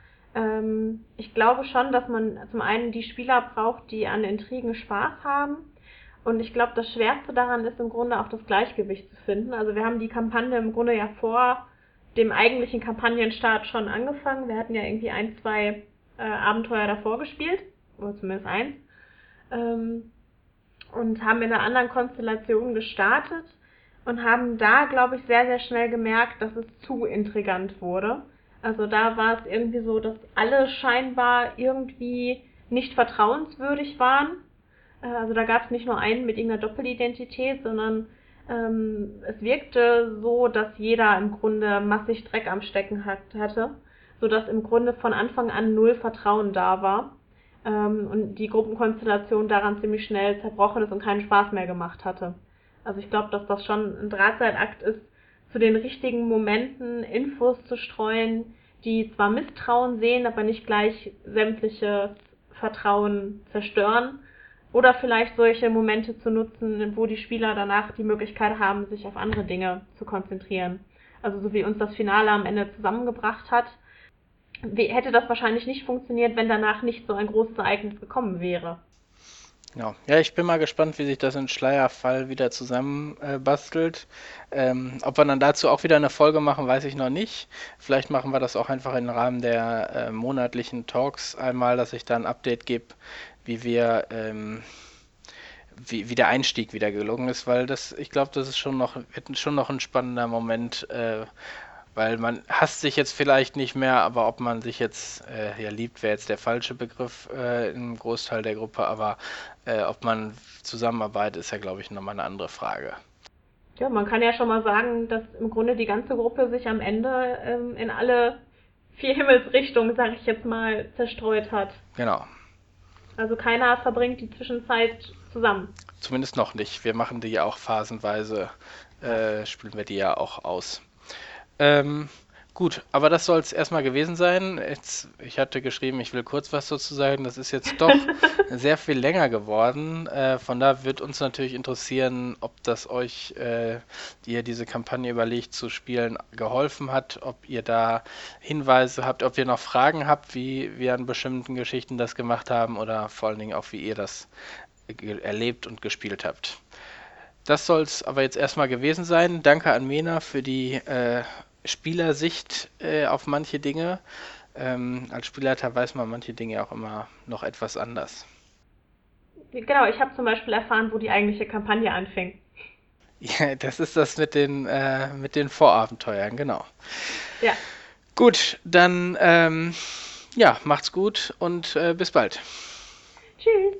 Ich glaube schon, dass man zum einen die Spieler braucht, die an Intrigen Spaß haben. Und ich glaube, das Schwerste daran ist im Grunde auch das Gleichgewicht zu finden. Also wir haben die Kampagne im Grunde ja vor dem eigentlichen Kampagnenstart schon angefangen. Wir hatten ja irgendwie ein, zwei Abenteuer davor gespielt, oder zumindest eins. und haben in einer anderen Konstellation gestartet und haben da, glaube ich, sehr, sehr schnell gemerkt, dass es zu intrigant wurde. Also da war es irgendwie so, dass alle scheinbar irgendwie nicht vertrauenswürdig waren. Also da gab es nicht nur einen mit irgendeiner Doppelidentität, sondern es wirkte so, dass jeder im Grunde massig Dreck am Stecken hatte, sodass im Grunde von Anfang an null Vertrauen da war und die Gruppenkonstellation daran ziemlich schnell zerbrochen ist und keinen Spaß mehr gemacht hatte. Also ich glaube, dass das schon ein Drahtseilakt ist, zu den richtigen Momenten Infos zu streuen, die zwar Misstrauen sehen, aber nicht gleich sämtliches Vertrauen zerstören. Oder vielleicht solche Momente zu nutzen, wo die Spieler danach die Möglichkeit haben, sich auf andere Dinge zu konzentrieren. Also so wie uns das Finale am Ende zusammengebracht hat, hätte das wahrscheinlich nicht funktioniert, wenn danach nicht so ein großes Ereignis gekommen wäre. Genau. Ja, ich bin mal gespannt, wie sich das in Schleierfall wieder zusammenbastelt. Ob wir dann dazu auch wieder eine Folge machen, weiß ich noch nicht. Vielleicht machen wir das auch einfach im Rahmen der monatlichen Talks einmal, dass ich da ein Update gebe, wie wir, wie der Einstieg wieder gelungen ist, weil das, ich glaube, das ist wird schon noch ein spannender Moment, weil man hasst sich jetzt vielleicht nicht mehr, aber ob man sich jetzt liebt, wäre jetzt der falsche Begriff im Großteil der Gruppe, aber ob man zusammenarbeitet, ist ja, glaube ich, nochmal eine andere Frage. Ja, man kann ja schon mal sagen, dass im Grunde die ganze Gruppe sich am Ende in alle 4 Himmelsrichtungen, sag ich jetzt mal, zerstreut hat. Genau. Also keiner verbringt die Zwischenzeit zusammen. Zumindest noch nicht. Wir machen die ja auch phasenweise, spielen wir die ja auch aus. Gut, aber das soll es erstmal gewesen sein. Ich hatte geschrieben, ich will kurz was dazu sagen. Das ist jetzt doch sehr viel länger geworden. Von da wird uns natürlich interessieren, ob das euch, ihr diese Kampagne überlegt zu spielen, geholfen hat, ob ihr da Hinweise habt, ob ihr noch Fragen habt, wie wir an bestimmten Geschichten das gemacht haben oder vor allen Dingen auch, wie ihr das erlebt und gespielt habt. Das soll es aber jetzt erstmal gewesen sein. Danke an Mena für die Spielersicht auf manche Dinge. Als Spielleiter weiß man manche Dinge auch immer noch etwas anders. Genau, ich habe zum Beispiel erfahren, wo die eigentliche Kampagne anfing. Ja, das ist das mit den Vorabenteuern, genau. Ja. Gut, dann ja, macht's gut und bis bald. Tschüss.